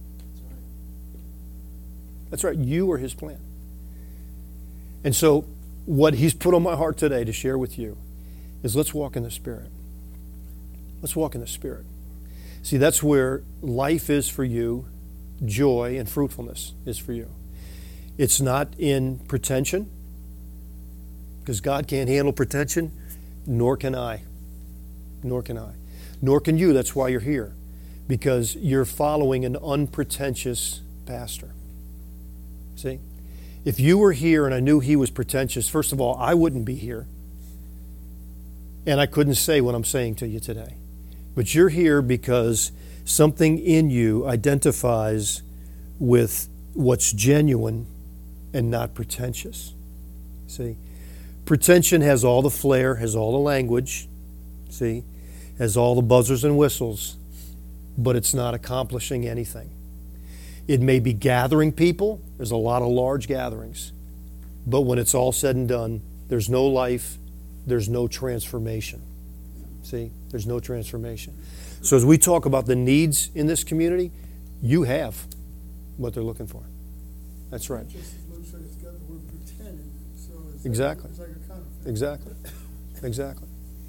That's right. You are his plan. And so what he's put on my heart today to share with you is let's walk in the Spirit. Let's walk in the Spirit. See, that's where life is for you, joy and fruitfulness is for you. It's not in pretension, because God can't handle pretension, nor can I. Nor can I. Nor can you. That's why you're here. Because you're following an unpretentious pastor. See? If you were here and I knew he was pretentious, first of all, I wouldn't be here. And I couldn't say what I'm saying to you today. But you're here because something in you identifies with what's genuine and not pretentious. See? Pretension has all the flair, has all the language, see? Has all the buzzers and whistles, but it's not accomplishing anything. It may be gathering people. There's a lot of large gatherings. But when it's all said and done, there's no life, there's no transformation. See? There's no transformation. So as we talk about the needs in this community, you have what they're looking for. That's right. Just as Luke said, it's got the word pretend in it. So it's Exactly. Like, it's like a counterfeit. Exactly. Exactly.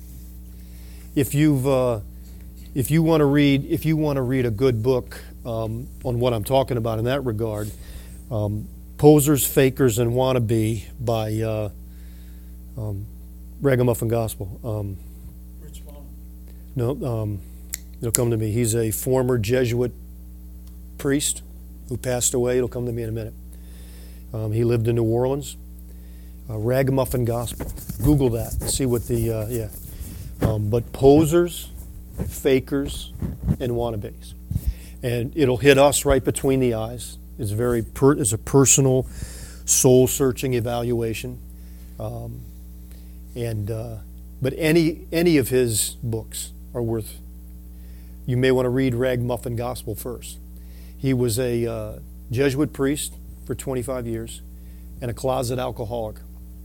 If you've uh, if you want to read if you want to read a good book um, on what I'm talking about in that regard, um, Posers, Fakers, and Wannabe by uh, um, Ragamuffin Gospel. Um, Rich Wallen. no, um, it'll come to me. He's a former Jesuit priest who passed away. It'll come to me in a minute. Um, he lived in New Orleans. Uh, Ragamuffin Gospel. Google that and see what the uh, yeah. Um, but posers, fakers, and wannabes, and it'll hit us right between the eyes. It's very per, it's a personal, soul-searching evaluation, um, and uh, but any any of his books are worth. You may want to read Ragamuffin Gospel first. He was a uh, Jesuit priest for twenty-five years, and a closet alcoholic.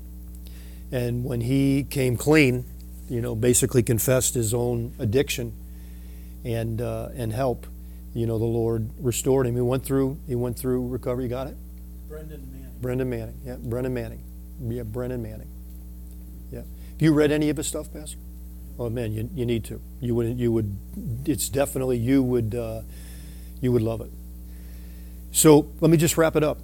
And when he came clean, you know, basically confessed his own addiction and uh, and help, you know, the Lord restored him. He went through he went through recovery. You got it? Brendan Manning. Brendan Manning. Yeah, Brendan Manning. Yeah, Brendan Manning. Yeah. Have you read any of his stuff, Pastor? Oh man, you you need to. You would you would. It's definitely you would uh, you would love it. So let me just wrap it up.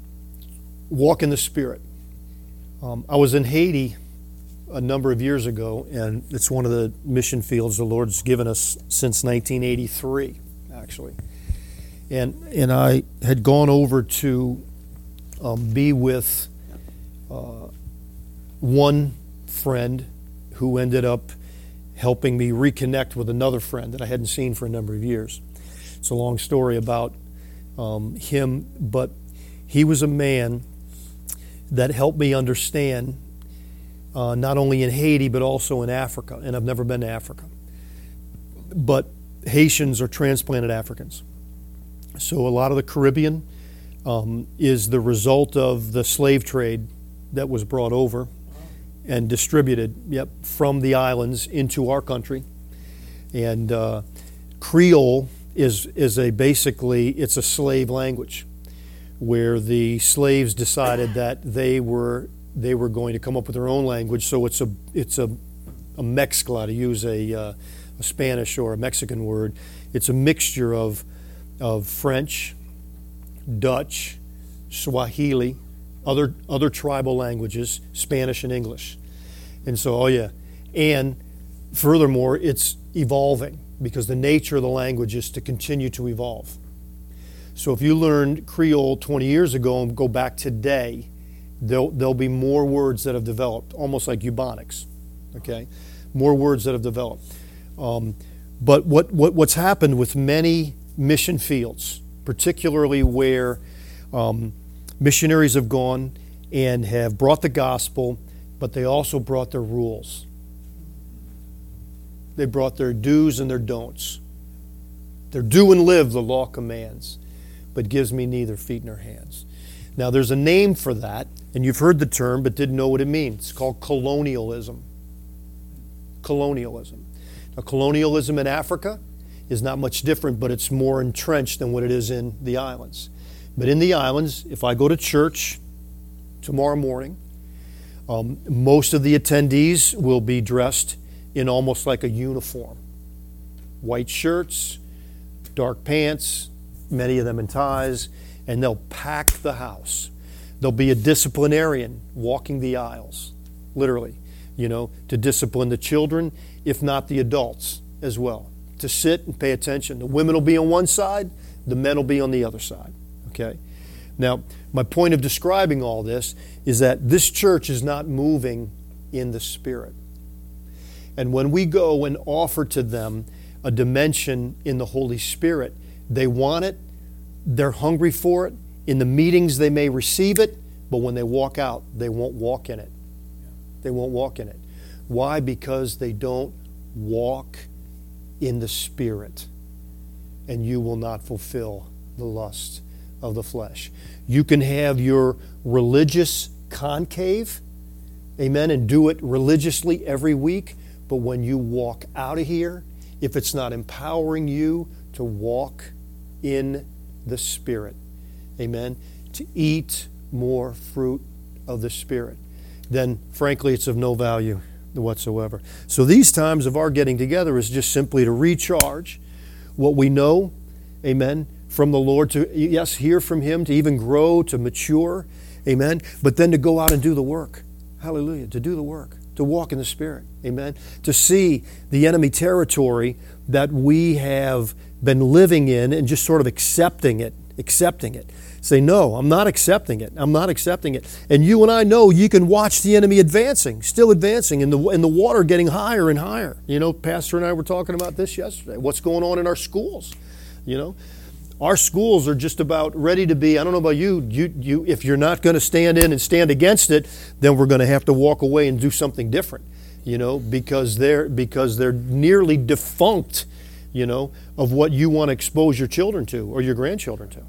Walk in the Spirit. Um, I was in Haiti a number of years ago, and it's one of the mission fields the Lord's given us since nineteen eighty-three, actually. And and I had gone over to um, be with uh, one friend who ended up helping me reconnect with another friend that I hadn't seen for a number of years. It's a long story about um, him, but he was a man that helped me understand uh, not only in Haiti but also in Africa, and I've never been to Africa. But Haitians are transplanted Africans. So a lot of the Caribbean um, is the result of the slave trade that was brought over and distributed, yep, from the islands into our country. And uh, Creole is is a basically it's a slave language, where the slaves decided that they were they were going to come up with their own language. So it's a it's a a mezcla, to use a, uh, a Spanish or a Mexican word. It's a mixture of of French, Dutch, Swahili, other other tribal languages, Spanish and English. And so, oh yeah, and furthermore, it's evolving because the nature of the language is to continue to evolve. So if you learned Creole twenty years ago and go back today, there'll, there'll be more words that have developed, almost like Ebonics, okay? More words that have developed. Um, but what, what what's happened with many mission fields, particularly where um, missionaries have gone and have brought the gospel, but they also brought their rules. They brought their do's and their don'ts. Their do and live the law commands, but gives me neither feet nor hands. Now there's a name for that, and you've heard the term but didn't know what it means. It's called colonialism. Colonialism. Now colonialism in Africa is not much different, but it's more entrenched than what it is in the islands. But in the islands, if I go to church tomorrow morning, um, most of the attendees will be dressed in almost like a uniform. White shirts, dark pants, many of them in ties, and they'll pack the house. There'll be a disciplinarian walking the aisles, literally, you know, to discipline the children, if not the adults as well, to sit and pay attention. The women will be on one side, the men will be on the other side, okay? Now, my point of describing all this is that this church is not moving in the Spirit. And when we go and offer to them a dimension in the Holy Spirit. They want it. They're hungry for it. In the meetings, they may receive it, but when they walk out, they won't walk in it. They won't walk in it. Why? Because they don't walk in the Spirit, and you will not fulfill the lust of the flesh. You can have your religious conclave, amen, and do it religiously every week, but when you walk out of here, if it's not empowering you to walk in the Spirit, amen, to eat more fruit of the Spirit, then frankly it's of no value whatsoever. So these times of our getting together is just simply to recharge what we know, amen, from the Lord, to, yes, hear from Him, to even grow, to mature, amen, but then to go out and do the work. Hallelujah, to do the work, to walk in the Spirit, amen, to see the enemy territory that we have been living in and just sort of accepting it, accepting it. Say, no, I'm not accepting it. I'm not accepting it. And you and I know you can watch the enemy advancing, still advancing, and the, and the water getting higher and higher. You know, Pastor and I were talking about this yesterday. What's going on in our schools? You know, our schools are just about ready to be, I don't know about you, you, you if you're not going to stand in and stand against it, then we're going to have to walk away and do something different, you know, because they're, because they're nearly defunct, you know, of what you want to expose your children to or your grandchildren to.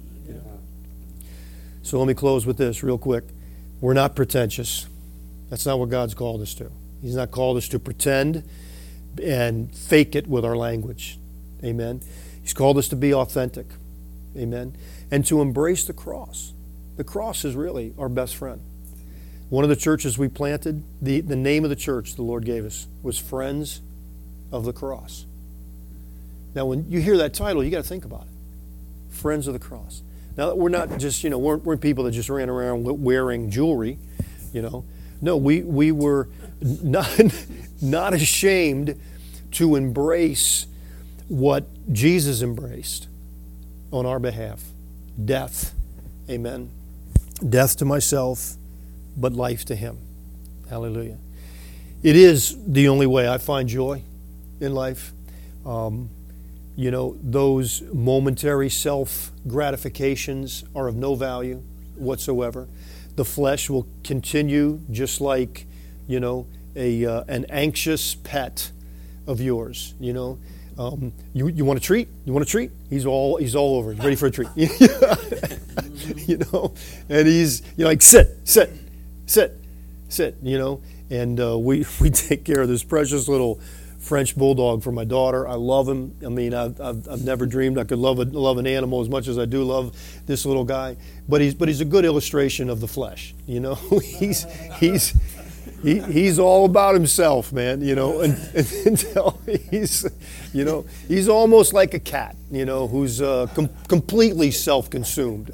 So let me close with this real quick. We're not pretentious. That's not what God's called us to. He's not called us to pretend and fake it with our language. Amen. He's called us to be authentic. Amen. And to embrace the cross. The cross is really our best friend. One of the churches we planted, the, the name of the church the Lord gave us was Friends of the Cross. Now, when you hear that title, you got to think about it. Friends of the Cross. Now, we're not just, you know, we're, we're people that just ran around wearing jewelry, you know. No, we, we were not, not ashamed to embrace what Jesus embraced on our behalf. Death. Amen. Death to myself, but life to Him. Hallelujah. It is the only way I find joy in life. Um, You know, those momentary self-gratifications are of no value whatsoever. The flesh will continue just like, you know, a uh, an anxious pet of yours, you know. Um, you you want a treat? You want a treat? He's all he's all over. He's ready for a treat. You know, and he's, you know, like, sit, sit, sit, sit, you know. And uh, we, we take care of this precious little French bulldog for my daughter. I love him. I mean, I've, I've, I've never dreamed I could love a, love an animal as much as I do love this little guy. But he's but he's a good illustration of the flesh. You know, he's he's he, he's all about himself, man. You know, and, and until he's, you know, he's almost like a cat. You know, who's uh, com- completely self-consumed.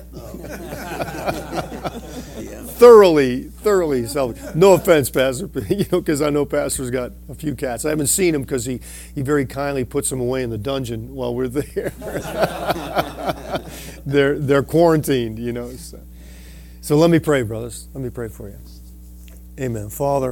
Thoroughly, thoroughly self. No offense, Pastor, you know, because I know Pastor's got a few cats. I haven't seen him because he, he very kindly puts them away in the dungeon while we're there. they're they're quarantined, you know. So. so let me pray, brothers. Let me pray for you. Amen. Father,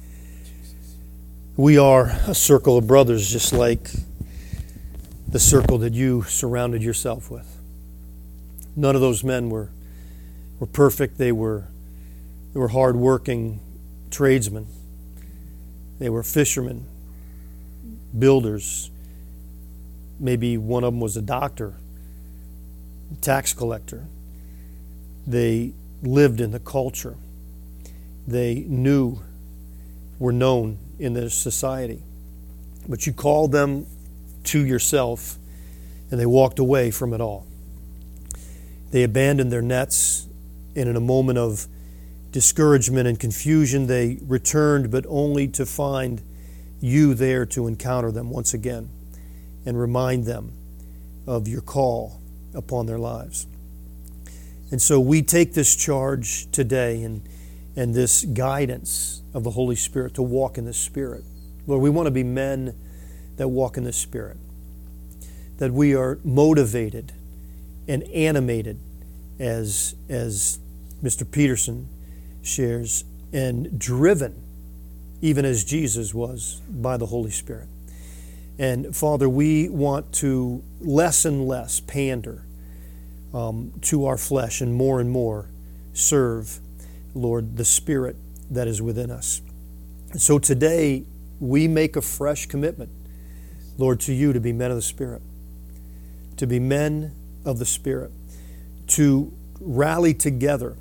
we are a circle of brothers, just like the circle that you surrounded yourself with. None of those men were were perfect. They were. They were hard-working tradesmen. They were fishermen, builders. Maybe one of them was a doctor, tax collector. They lived in the culture. They knew, were known in their society. But you called them to yourself, and they walked away from it all. They abandoned their nets, and in a moment of discouragement and confusion, they returned, but only to find you there to encounter them once again and remind them of your call upon their lives. And so we take this charge today and, and this guidance of the Holy Spirit to walk in the Spirit. Lord, we want to be men that walk in the Spirit, that we are motivated and animated, as, as Mister Peterson shares, and driven, even as Jesus was, by the Holy Spirit. And Father, we want to less and less pander um, to our flesh and more and more serve, Lord, the Spirit that is within us. So today, we make a fresh commitment, Lord, to you to be men of the Spirit, to be men of the Spirit, to rally together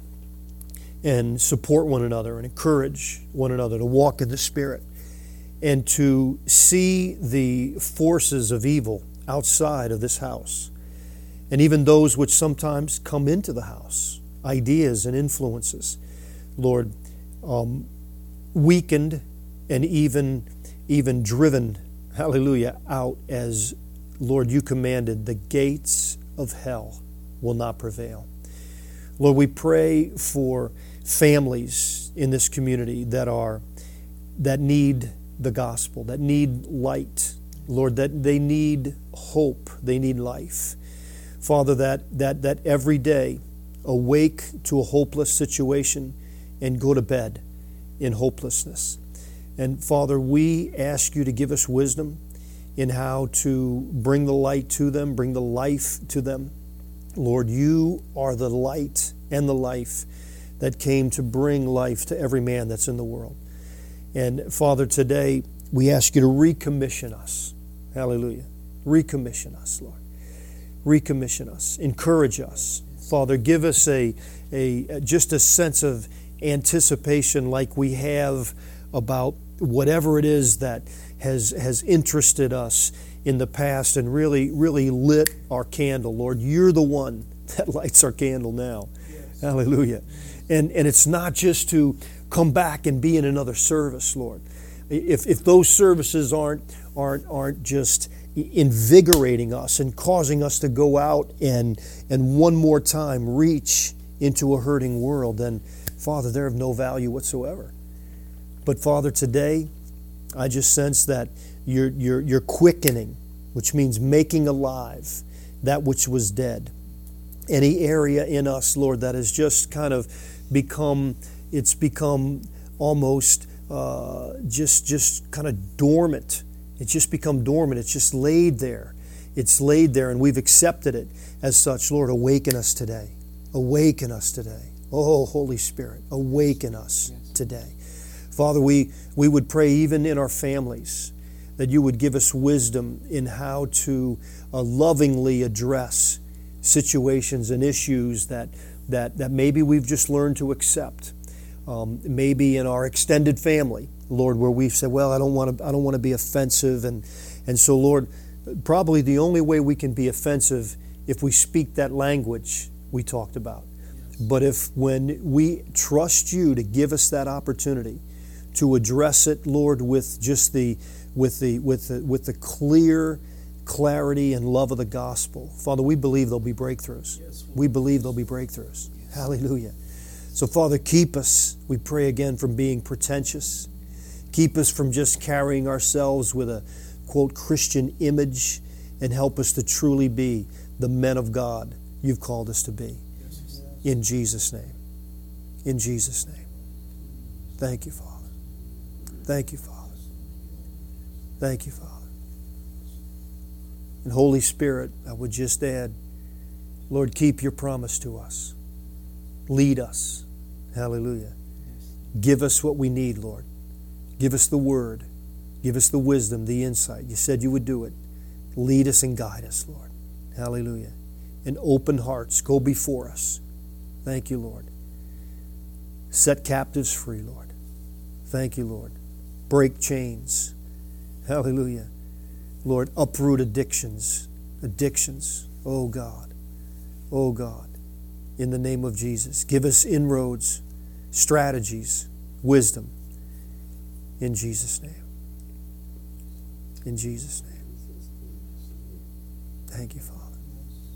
and support one another and encourage one another to walk in the Spirit, and to see the forces of evil outside of this house, and even those which sometimes come into the house, ideas and influences, Lord, um, weakened and even, even driven, hallelujah, out as, Lord, you commanded, the gates of hell will not prevail. Lord, we pray for families in this community that are, that need the gospel, that need light, Lord, that they need hope, they need life. Father, that, that, that every day awake to a hopeless situation and go to bed in hopelessness. And Father, we ask you to give us wisdom in how to bring the light to them, bring the life to them. Lord, you are the light and the life that came to bring life to every man that's in the world. And Father, today we ask you to recommission us. Hallelujah. Recommission us, Lord. Recommission us. Encourage us. Father, give us a, a just a sense of anticipation like we have about whatever it is that has has interested us in the past and really, really lit our candle. Lord, you're the one that lights our candle now. Yes. Hallelujah. And and it's not just to come back and be in another service, Lord. If if those services aren't aren't aren't just invigorating us and causing us to go out and and one more time reach into a hurting world, then Father, they're of no value whatsoever. But Father, today I just sense that you're you're you're quickening, which means making alive that which was dead. Any area in us, Lord, that has just kind of become, it's become almost uh, just just kind of dormant. It's just become dormant. It's just laid there. It's laid there, and we've accepted it as such. Lord, awaken us today. Awaken us today. Oh, Holy Spirit, awaken us yes. today. Father, we, we would pray even in our families that you would give us wisdom in how to uh, lovingly address situations and issues that, that, that maybe we've just learned to accept. Um, maybe in our extended family, Lord, where we've said, well, I don't want to I don't want to be offensive. And, and so, Lord, probably the only way we can be offensive if we speak that language we talked about. Yes. But if when we trust you to give us that opportunity to address it, Lord, with just the with the with the with the clear clarity and love of the gospel, Father, we believe there'll be breakthroughs. Yes, we believe there'll be breakthroughs. Yes. Hallelujah. So, Father, keep us, we pray again, from being pretentious. Keep us from just carrying ourselves with a, quote, Christian image, and help us to truly be the men of God you've called us to be. Yes. In Jesus' name. In Jesus' name. Thank you, Father. Thank you, Father. Thank you, Father. And Holy Spirit, I would just add, Lord, keep your promise to us. Lead us. Hallelujah. Give us what we need, Lord. Give us the word. Give us the wisdom, the insight. You said you would do it. Lead us and guide us, Lord. Hallelujah. And open hearts. Go before us. Thank you, Lord. Set captives free, Lord. Thank you, Lord. Break chains. Hallelujah. Lord, uproot addictions. Addictions. Oh, God. Oh, God. In the name of Jesus. Give us inroads, strategies, wisdom. In Jesus' name. In Jesus' name. Thank you, Father.